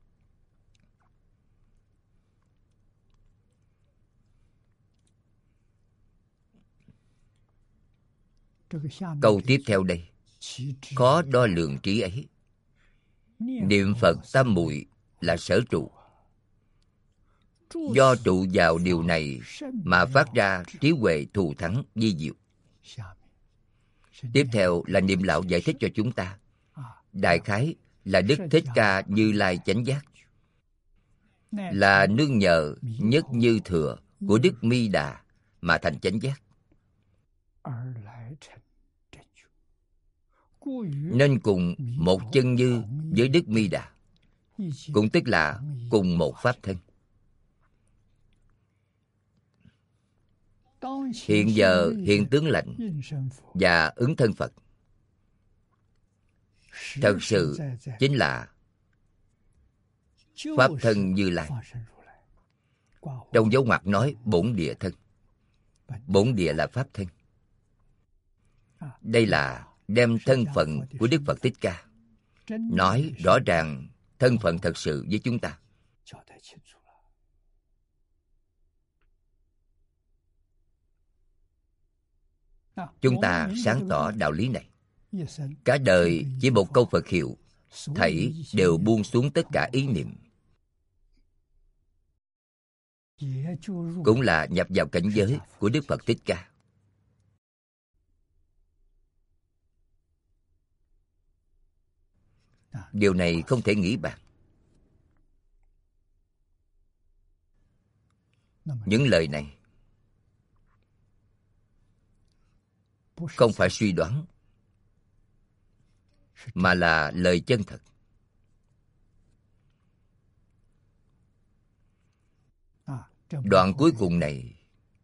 Câu tiếp theo đây, khó đo lường trí ấy. Niệm Phật tam muội là sở trụ. Do trụ vào điều này mà phát ra trí huệ thù thắng vi diệu. Tiếp theo là niệm lão giải thích cho chúng ta. Đại khái là Đức Thích Ca Như Lai chánh giác, là nương nhờ nhất như thừa của Đức Mi Đà mà thành chánh giác. Nên cùng một chân như với Đức Mi Đà, cũng tức là cùng một pháp thân. Hiện giờ hiện tướng lành và ứng thân Phật thật sự chính là pháp thân Như Lai. Trong dấu ngoặc nói bổn địa thân. Bổn địa là pháp thân. Đây là đem thân phận của Đức Phật Thích Ca nói rõ ràng thân phận thật sự với chúng ta. chúng ta sáng tỏ đạo lý này. Cả đời chỉ một câu Phật hiệu, thảy đều buông xuống tất cả ý niệm, cũng là nhập vào cảnh giới của Đức Phật Thích Ca. Điều này không thể nghĩ bàn. Những lời này không phải suy đoán, mà là lời chân thật. Đoạn cuối cùng này,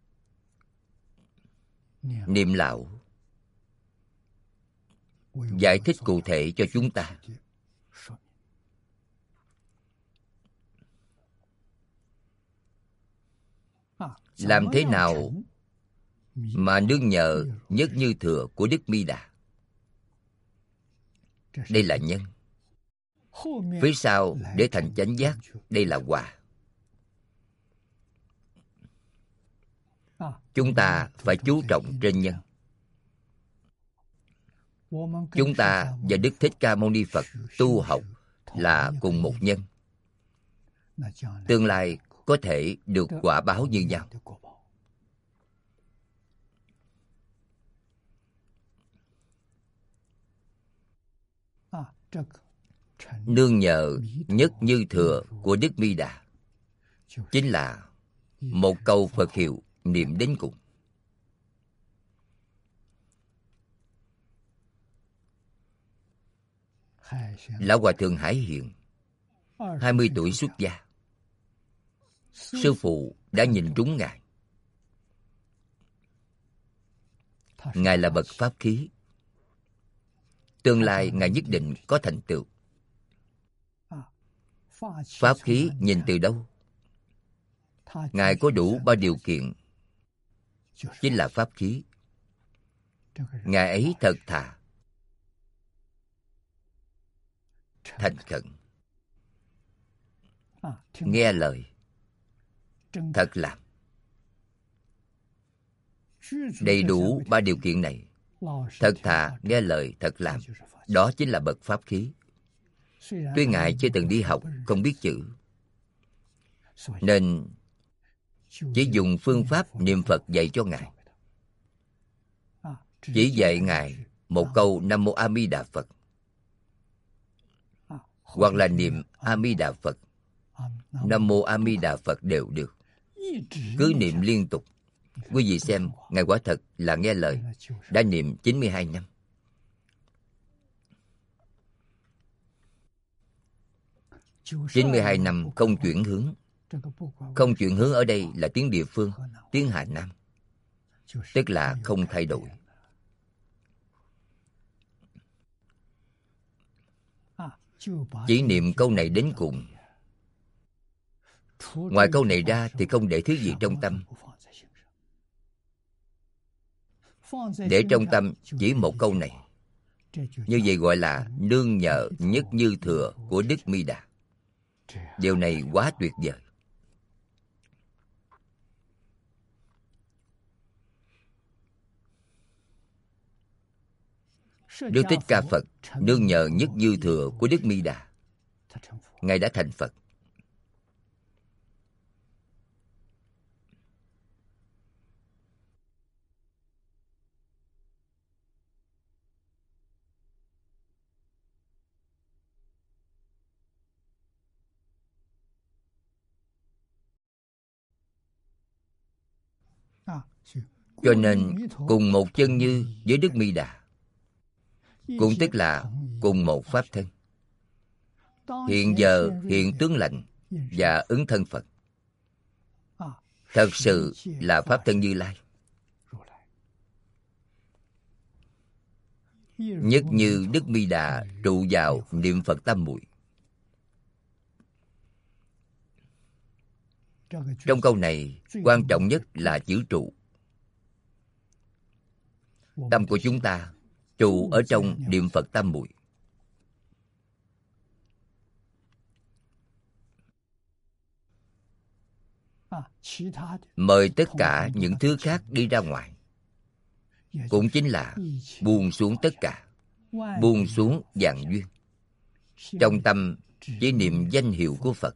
Niệm Lão giải thích cụ thể cho chúng ta. Làm thế nào mà nương nhờ nhất như thừa của Đức Mi Đà? Đây là nhân. Phía sau để thành chánh giác, đây là quả. Chúng ta phải chú trọng trên nhân. Chúng ta và Đức Thích Ca Mâu Ni Phật tu học là cùng một nhân. Tương lai có thể được quả báo như nhau. Nương nhờ nhất như thừa của Đức Mi Đà chính là một câu Phật hiệu niệm đến cùng. Lão Hòa Thượng Hải Hiền hai mươi tuổi xuất gia. Sư phụ đã nhìn trúng Ngài. Ngài là bậc pháp khí. Tương lai Ngài nhất định có thành tựu. Pháp khí nhìn từ đâu? Ngài có đủ ba điều kiện, chính là pháp khí. Ngài ấy thật thà, thành khẩn, nghe lời, thật làm. Đầy đủ ba điều kiện này, thật thà, nghe lời, thật làm, đó chính là bậc pháp khí. Tuy Ngài chưa từng đi học, không biết chữ, nên chỉ dùng phương pháp niệm Phật dạy cho Ngài. Chỉ dạy Ngài một câu Nam Mô A Di Đà Phật, hoặc là niệm A Di Đà Phật, Nam Mô A Di Đà Phật đều được. Cứ niệm liên tục. Quý vị xem, Ngài quả thật là nghe lời, đã niệm chín mươi hai năm. chín mươi hai năm không chuyển hướng. Không chuyển hướng ở đây là tiếng địa phương, tiếng Hà Nam, tức là không thay đổi. Chỉ niệm câu này đến cùng. Ngoài câu này ra thì không để thứ gì trong tâm. Để trong tâm chỉ một câu này. Như vậy gọi là nương nhờ nhất như thừa của Đức Mi Đà. Điều này quá tuyệt vời. Đức Thích Ca Phật nương nhờ nhất như thừa của Đức Mi Đà, Ngài đã thành Phật. Cho nên cùng một chân như với Đức Mi Đà, cũng tức là cùng một pháp thân. Hiện giờ hiện tướng lành và ứng thân Phật, thật sự là pháp thân Như Lai. Nhất như Đức Mi Đà trụ vào niệm Phật tam muội. Trong câu này quan trọng nhất là chữ trụ. Tâm của chúng ta trụ ở trong niệm Phật tam muội. Mời tất cả những thứ khác đi ra ngoài. cũng chính là buông xuống tất cả, buông xuống vạn duyên, trong tâm chỉ niệm danh hiệu của Phật,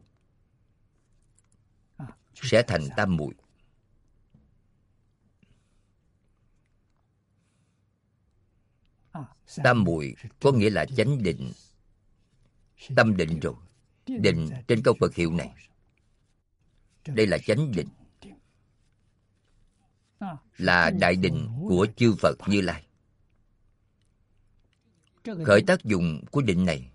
sẽ thành tam muội. Tam muội có nghĩa là chánh định, tâm định rồi. Định trên câu Phật hiệu này, đây là chánh định, là đại định của chư Phật Như Lai. Khởi tác dụng của định này,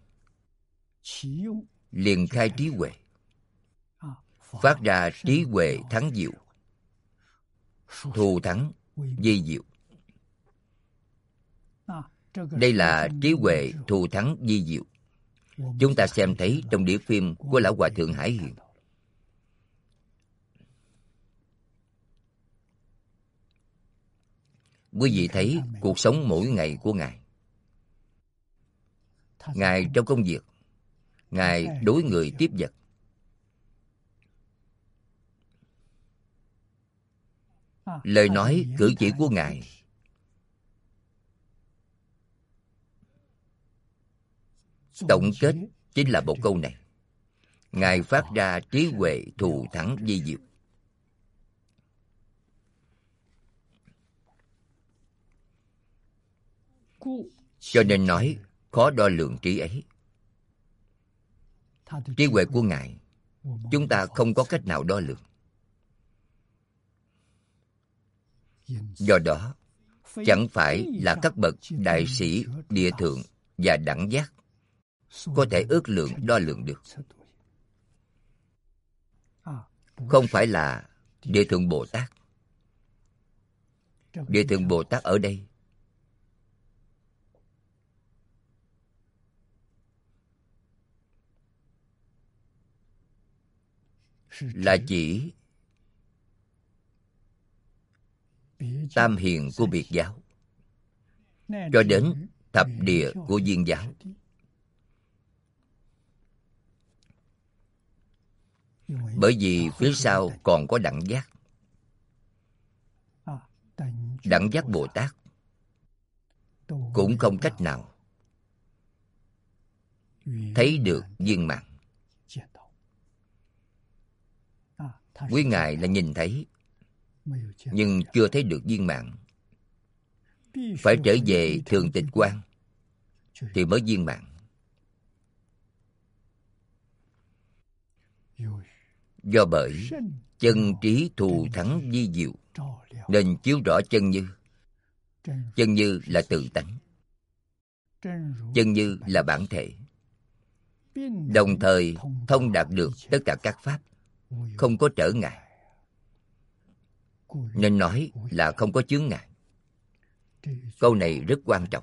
liền khai trí huệ, phát ra trí huệ thắng diệu, thù thắng vi diệu. Đây là trí huệ thù thắng vi diệu. Chúng ta xem thấy trong đĩa phim của Lão Hòa Thượng Hải Hiền. Quý vị thấy cuộc sống mỗi ngày của Ngài. Ngài trong công việc, Ngài đối người tiếp vật. Lời nói, cử chỉ của Ngài tổng kết chính là một câu này: Ngài phát ra trí huệ thù thắng vi diệu. Cho nên nói khó đo lường trí ấy. Trí huệ của Ngài chúng ta không có cách nào đo lường. Do đó, chẳng phải là các bậc đại sĩ địa thượng và đẳng giác có thể ước lượng đo lường được. Không phải là Địa Thượng Bồ Tát. Địa Thượng Bồ Tát ở đây là chỉ tam hiền của Biệt giáo cho đến thập địa của Viên giáo. Bởi vì phía sau còn có đẳng giác. Đẳng giác Bồ Tát cũng không cách nào thấy được viên mãn. Quý Ngài là nhìn thấy, nhưng chưa thấy được viên mãn. Phải trở về thường tịch quan thì mới viên mãn. Do bởi chân trí thù thắng vi diệu nên chiếu rõ chân như. Chân như là tự tánh, chân như là bản thể, đồng thời thông đạt được tất cả các pháp, không có trở ngại. Nên nói là không có chướng ngại. Câu này rất quan trọng.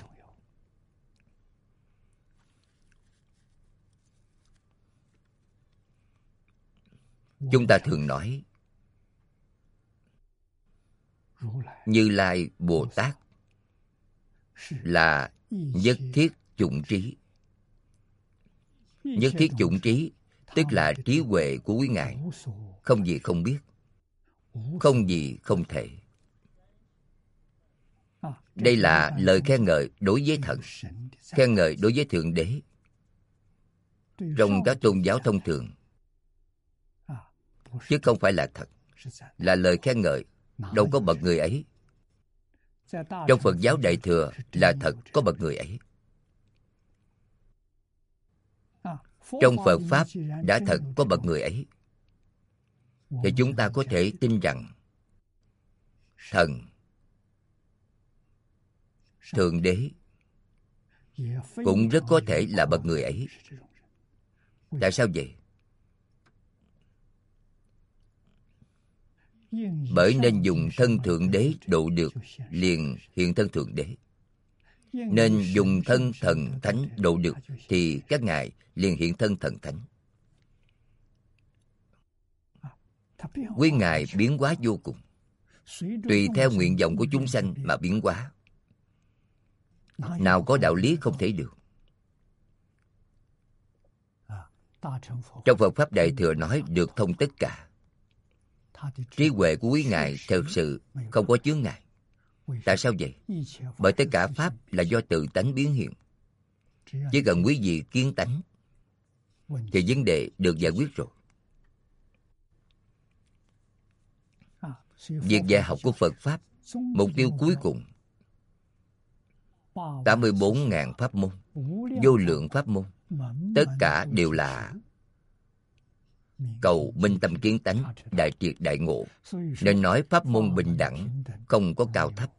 Chúng ta thường nói Như Lai Bồ Tát là nhất thiết chủng trí. Nhất thiết chủng trí tức là trí huệ của quý Ngài không gì không biết, không gì không thể. Đây là lời khen ngợi đối với thần, khen ngợi đối với Thượng Đế. Trong các tôn giáo thông thường, chứ không phải là thật, là lời khen ngợi, đâu có bậc người ấy. Trong Phật giáo Đại Thừa là thật có bậc người ấy. Trong Phật Pháp đã thật có bậc người ấy, thì chúng ta có thể tin rằng thần, Thượng Đế cũng rất có thể là bậc người ấy. Tại sao vậy? Bởi nên dùng thân Thượng Đế độ được, liền hiện thân Thượng Đế. Nên dùng thân thần thánh độ được, thì các ngài liền hiện thân thần thánh. Quý ngài biến hóa vô cùng, tùy theo nguyện vọng của chúng sanh mà biến hóa. Nào có đạo lý không thể được. Trong Phật Pháp Đại Thừa nói được thông tất cả. Trí huệ của quý ngài thật sự không có chướng ngại. Tại sao vậy? Bởi tất cả Pháp là do tự tánh biến hiện. Chỉ cần quý vị kiến tánh thì vấn đề được giải quyết rồi. Việc dạy học của Phật Pháp, mục tiêu cuối cùng tám mươi bốn ngàn pháp môn, vô lượng pháp môn, tất cả đều là cầu minh tâm kiến tánh, đại triệt đại ngộ. Nên nói pháp môn bình đẳng, không có cao thấp.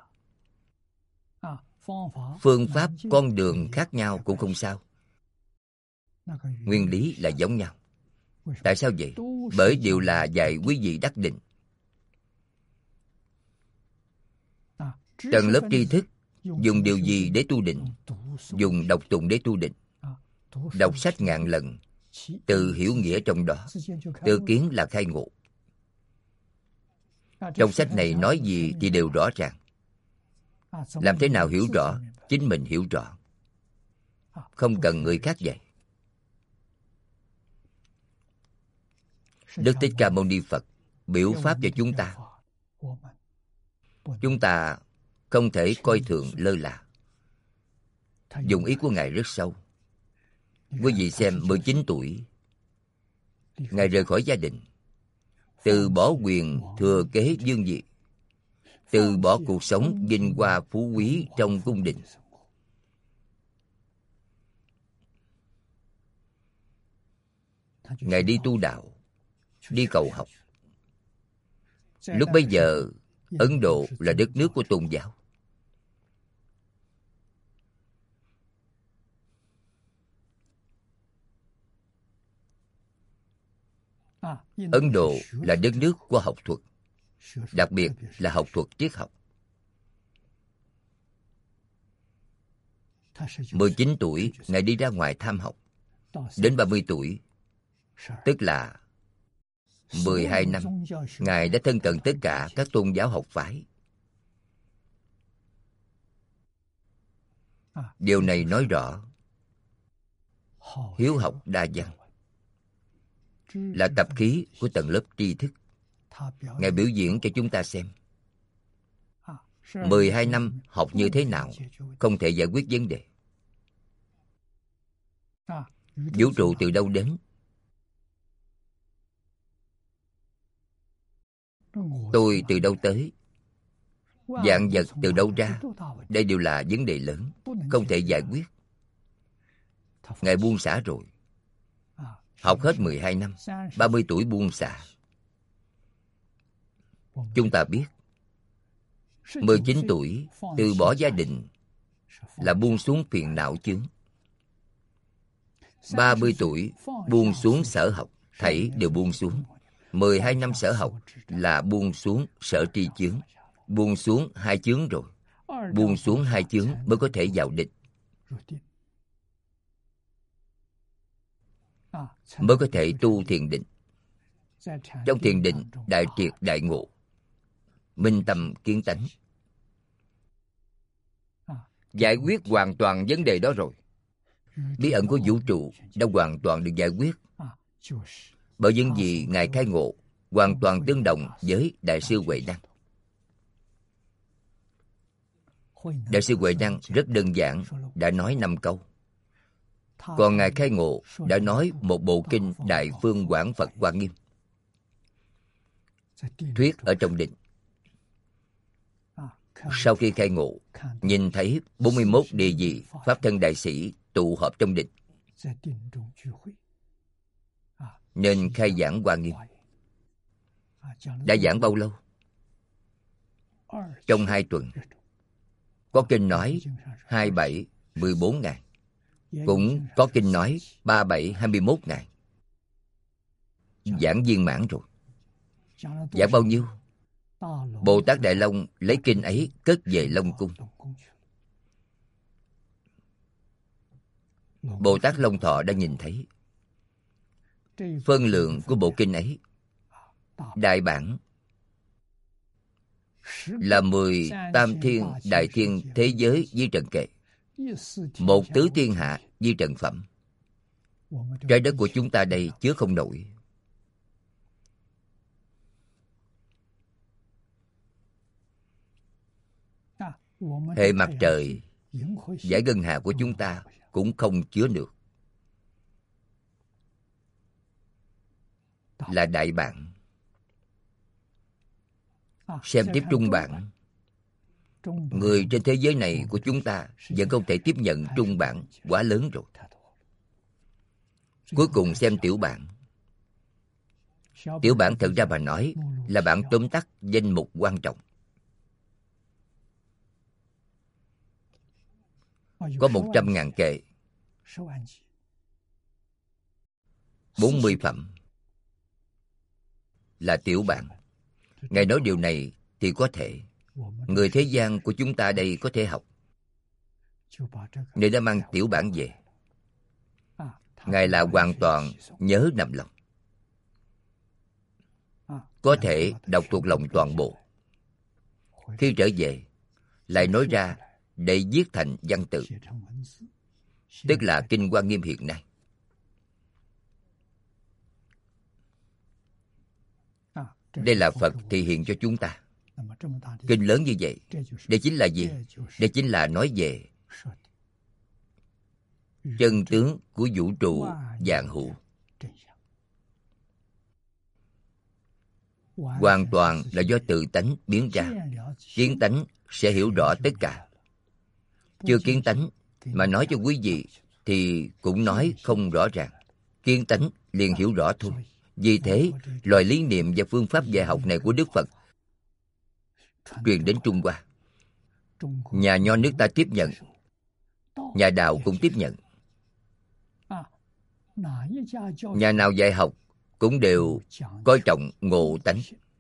Phương pháp, con đường khác nhau cũng không sao. Nguyên lý là giống nhau. Tại sao vậy? Bởi đều là dạy quý vị đắc định. Tầng lớp tri thức dùng điều gì để tu định? Dùng đọc tụng để tu định. Đọc sách ngàn lần, từ hiểu nghĩa trong đó, tự kiến là khai ngộ. Trong sách này nói gì thì đều rõ ràng. Làm thế nào hiểu rõ? Chính mình hiểu rõ, không cần người khác dạy. Đức Thích Ca Mâu Ni Phật biểu pháp cho chúng ta. Chúng ta không thể coi thường lơ là. Dùng ý của Ngài rất sâu. Quý vị xem, mười chín tuổi Ngài rời khỏi gia đình, từ bỏ quyền thừa kế vương vị, từ bỏ cuộc sống vinh hoa phú quý trong cung đình. Ngài đi tu đạo, đi cầu học. Lúc bấy giờ Ấn Độ là đất nước của tôn giáo. Ấn Độ là đất nước của học thuật, đặc biệt là học thuật triết học. mười chín tuổi Ngài đi ra ngoài tham học. Đến ba mươi tuổi, tức là mười hai năm, Ngài đã thân cận tất cả các tôn giáo học phái. Điều này nói rõ hiếu học đa văn là tập khí của tầng lớp tri thức. Ngài biểu diễn cho chúng ta xem. mười hai năm học như thế nào không thể giải quyết vấn đề. Vũ trụ từ đâu đến? Tôi từ đâu tới? Vạn vật từ đâu ra? Đây đều là vấn đề lớn, không thể giải quyết. Ngài buông xả rồi. Học hết mười hai năm, ba mươi tuổi buông xả. Chúng ta biết, mười chín tuổi từ bỏ gia đình là buông xuống phiền não chướng. ba mươi tuổi buông xuống sở học, thảy đều buông xuống. mười hai năm sở học là buông xuống sở tri chướng. Buông xuống hai chướng rồi. Buông xuống hai chướng mới có thể vào định, mới có thể tu thiền định. Trong thiền định đại triệt đại ngộ, minh tâm kiến tánh, giải quyết hoàn toàn vấn đề đó rồi. Bí ẩn của vũ trụ đã hoàn toàn được giải quyết. Bởi những gì Ngài khai ngộ hoàn toàn tương đồng với Đại sư Huệ Năng. Đại sư Huệ Năng rất đơn giản, đã nói năm câu. Còn Ngài khai ngộ đã nói một bộ kinh Đại Phương Quảng Phật Hoa Nghiêm. Thuyết ở trong định. Sau khi khai ngộ, nhìn thấy bốn mươi mốt địa vị Pháp thân đại sĩ tụ họp trong định, nên khai giảng Hoa Nghiêm. Đã giảng bao lâu? Trong hai tuần. Có kinh nói hai bảy, mười bốn ngày. Cũng có kinh nói ba bảy, hai mươi mốt ngày. Giảng viên mãn rồi. Giảng bao nhiêu? Bồ Tát Đại Long lấy kinh ấy cất về Long Cung. Bồ Tát Long Thọ đã nhìn thấy phân lượng của bộ kinh ấy. Đại bản là mười tam thiên đại thiên thế giới di trần kệ, một tứ thiên hạ di trần phẩm. Trái đất của chúng ta đây chứa không nổi. hệ mặt trời, dải ngân hà của chúng ta cũng không chứa được. Là đại bản. Xem tiếp trung bản. Người trên thế giới này của chúng ta vẫn không thể tiếp nhận trung bản, quá lớn rồi. Cuối cùng xem tiểu bản. Tiểu bản thật ra mà nói là bản tóm tắt danh mục quan trọng. Có một trăm ngàn kệ, bốn mươi phẩm là tiểu bản. Ngài nói điều này thì có thể người thế gian của chúng ta đây có thể học. Ngài đã mang tiểu bản về. Ngài là hoàn toàn nhớ nằm lòng, có thể đọc thuộc lòng toàn bộ. Khi trở về lại nói ra để viết thành văn tự, tức là Kinh Hoa Nghiêm hiện nay. Đây là Phật thị hiện cho chúng ta. Kinh lớn như vậy, đây chính là gì? Đây chính là nói về chân tướng của vũ trụ vạn hữu. Hoàn toàn là do tự tánh biến ra. Kiến tánh sẽ hiểu rõ tất cả. Chưa kiến tánh mà nói cho quý vị thì cũng nói không rõ ràng. Kiến tánh liền hiểu rõ thôi. Vì thế, loại lý niệm và phương pháp dạy học này của Đức Phật truyền đến Trung Hoa. Nhà Nho nước ta tiếp nhận, nhà Đạo cũng tiếp nhận. Nhà nào dạy học cũng đều coi trọng ngộ tánh.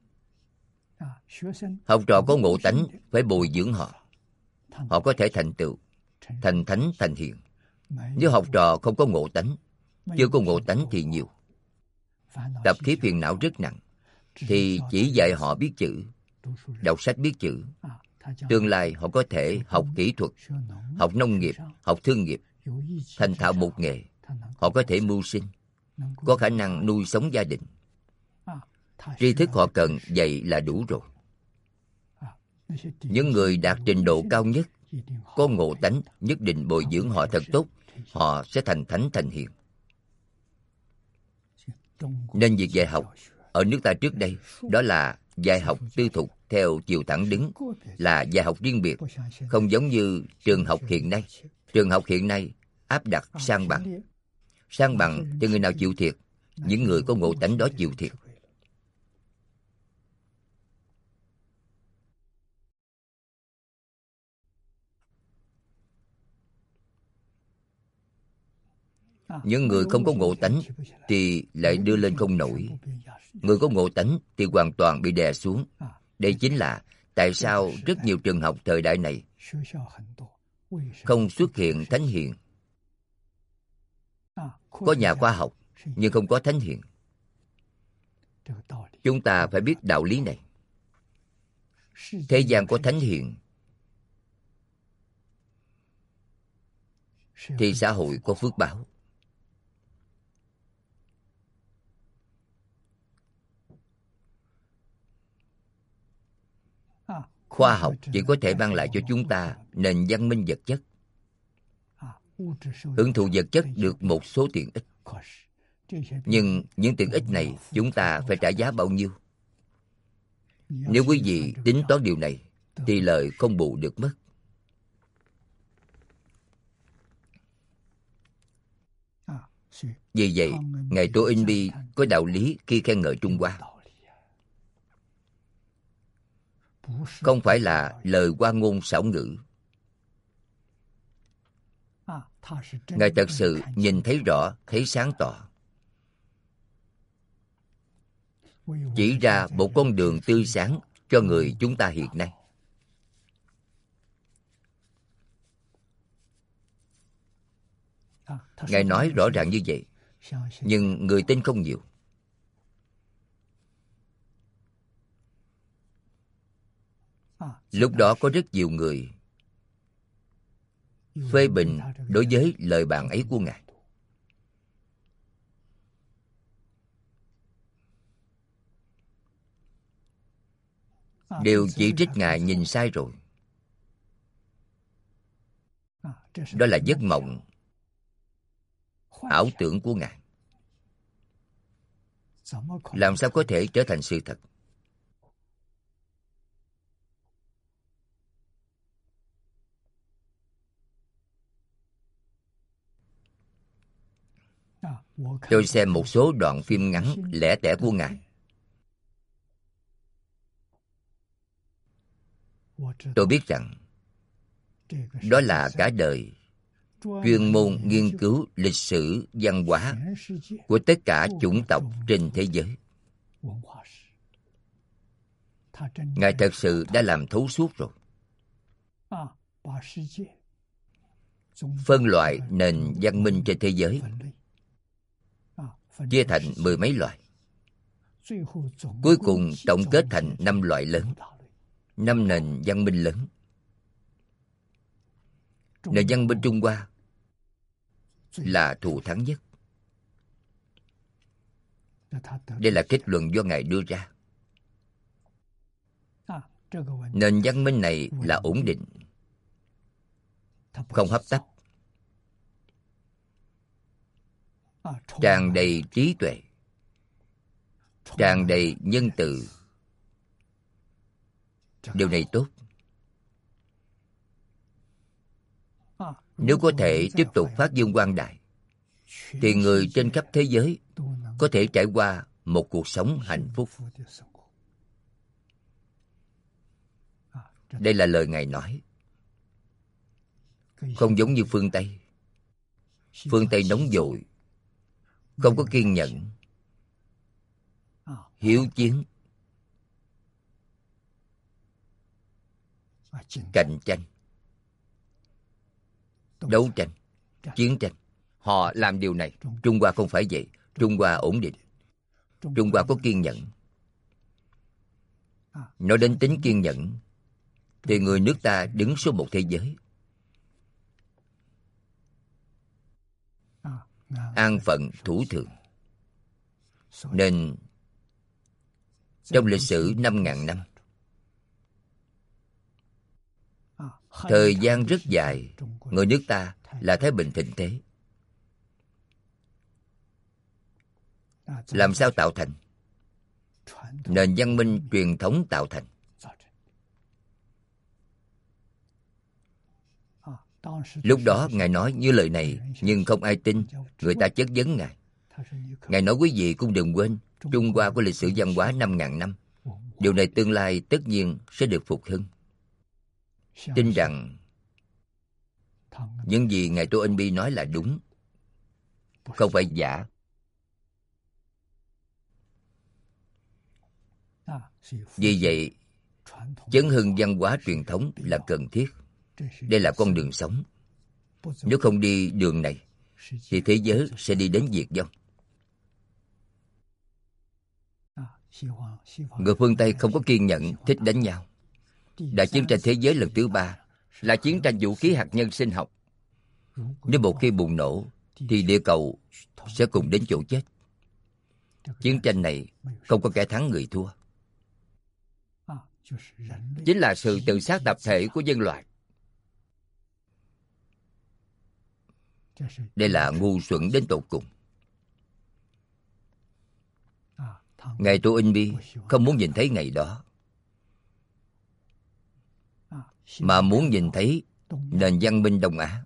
Học trò có ngộ tánh phải bồi dưỡng họ. Họ có thể thành tựu, thành thánh, thành hiền. Nếu học trò không có ngộ tánh, chưa có ngộ tánh thì nhiều, tập khí phiền não rất nặng, thì chỉ dạy họ biết chữ, đọc sách biết chữ. Tương lai họ có thể học kỹ thuật, học nông nghiệp, học thương nghiệp, thành thạo một nghề. Họ có thể mưu sinh, có khả năng nuôi sống gia đình. Tri thức họ cần dạy là đủ rồi. Những người đạt trình độ cao nhất, có ngộ tánh, nhất định bồi dưỡng họ thật tốt, họ sẽ thành thánh thành hiền. Nên việc dạy học ở nước ta trước đây, đó là dạy học tư thục theo chiều thẳng đứng, là dạy học riêng biệt, không giống như trường học hiện nay. Trường học hiện nay áp đặt sang bằng. Sang bằng cho người nào chịu thiệt, những người có ngộ tánh đó chịu thiệt. Những người không có ngộ tánh thì lại đưa lên không nổi. Người có ngộ tánh thì hoàn toàn bị đè xuống. Đây chính là tại sao rất nhiều trường học thời đại này không xuất hiện thánh hiền. Có nhà khoa học nhưng không có thánh hiền. Chúng ta phải biết đạo lý này. Thế gian có thánh hiền thì xã hội có phước báo. Khoa học chỉ có thể mang lại cho chúng ta nền văn minh vật chất, hưởng thụ vật chất được một số tiện ích. Nhưng những tiện ích này chúng ta phải trả giá bao nhiêu? Nếu quý vị tính toán điều này thì lợi không bù được mất. Vì vậy, Ngài Tô In Bi có đạo lý khi khen ngợi Trung Hoa. Không phải là lời hoa ngôn xảo ngữ. Ngài thật sự nhìn thấy rõ, thấy sáng tỏ, chỉ ra một con đường tươi sáng cho người chúng ta hiện nay. Ngài nói rõ ràng như vậy, nhưng người tin không nhiều. Lúc đó có rất nhiều người phê bình đối với lời bàn ấy của Ngài. Đều chỉ trích Ngài nhìn sai rồi. đó là giấc mộng, ảo tưởng của Ngài. Làm sao có thể trở thành sự thật? Tôi xem một số đoạn phim ngắn lẻ tẻ của Ngài. Tôi biết rằng đó là cả đời chuyên môn nghiên cứu lịch sử văn hóa của tất cả chủng tộc trên thế giới. Ngài thật sự đã làm thấu suốt rồi. Phân loại nền văn minh trên thế giới chia thành mười mấy loại. Cuối cùng tổng kết thành năm loại lớn, năm nền văn minh lớn. Nền văn minh Trung Hoa là thù thắng nhất. Đây là kết luận do Ngài đưa ra. Nền văn minh này là ổn định, không hấp tấp, tràn đầy trí tuệ, tràn đầy nhân từ. Điều này tốt. Nếu có thể tiếp tục phát dương quang đại, thì người trên khắp thế giới có thể trải qua một cuộc sống hạnh phúc. Đây là lời Ngài nói. Không giống như phương Tây. Phương Tây nóng vội, không có kiên nhẫn, hiếu chiến, cạnh tranh, đấu tranh, chiến tranh. Họ làm điều này. Trung Hoa không phải vậy. Trung Hoa ổn định. Trung Hoa có kiên nhẫn. Nói đến tính kiên nhẫn, thì người nước ta đứng số một thế giới. An phận thủ thường. Nên trong lịch sử năm ngàn năm, thời gian rất dài, người nước ta là thái bình thịnh thế. Làm sao tạo thành? Nền văn minh truyền thống tạo thành. Lúc đó Ngài nói như lời này, nhưng không ai tin. Người ta chất vấn Ngài. Ngài nói quý vị cũng đừng quên, Trung Hoa có lịch sử văn hóa năm ngàn năm. Điều này tương lai tất nhiên sẽ được phục hưng. Tin rằng những gì Ngài Tô Ân Bi nói là đúng, không phải giả. Vì vậy, chấn hưng văn hóa truyền thống là cần thiết. Đây là con đường sống. Nếu không đi đường này, thì thế giới sẽ đi đến diệt vong. Người phương Tây không có kiên nhẫn, thích đánh nhau. Đại chiến tranh thế giới lần thứ ba là chiến tranh vũ khí hạt nhân sinh học. Nếu một khi bùng nổ, thì địa cầu sẽ cùng đến chỗ chết. Chiến tranh này không có kẻ thắng người thua. Chính là sự tự sát tập thể của nhân loại. Đây là ngu xuẩn đến tột cùng. Ngài Tô Ân Bi không muốn nhìn thấy ngày đó, mà muốn nhìn thấy nền văn minh Đông Á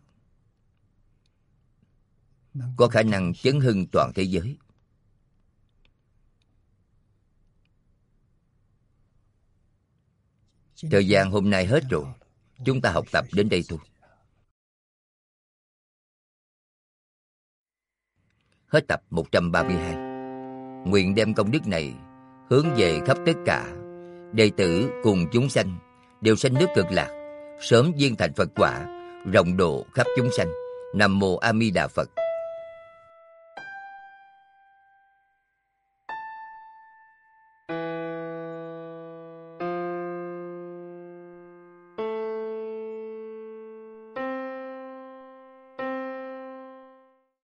có khả năng chấn hưng toàn thế giới. Thời gian hôm nay hết rồi. Chúng ta học tập đến đây thôi. Hết tập một trăm ba mươi hai. Nguyện đem công đức này hướng về khắp tất cả đệ tử cùng chúng sanh đều sanh nước Cực Lạc, sớm viên thành Phật quả, rộng độ khắp chúng sanh. Nam mô A Di Đà Phật.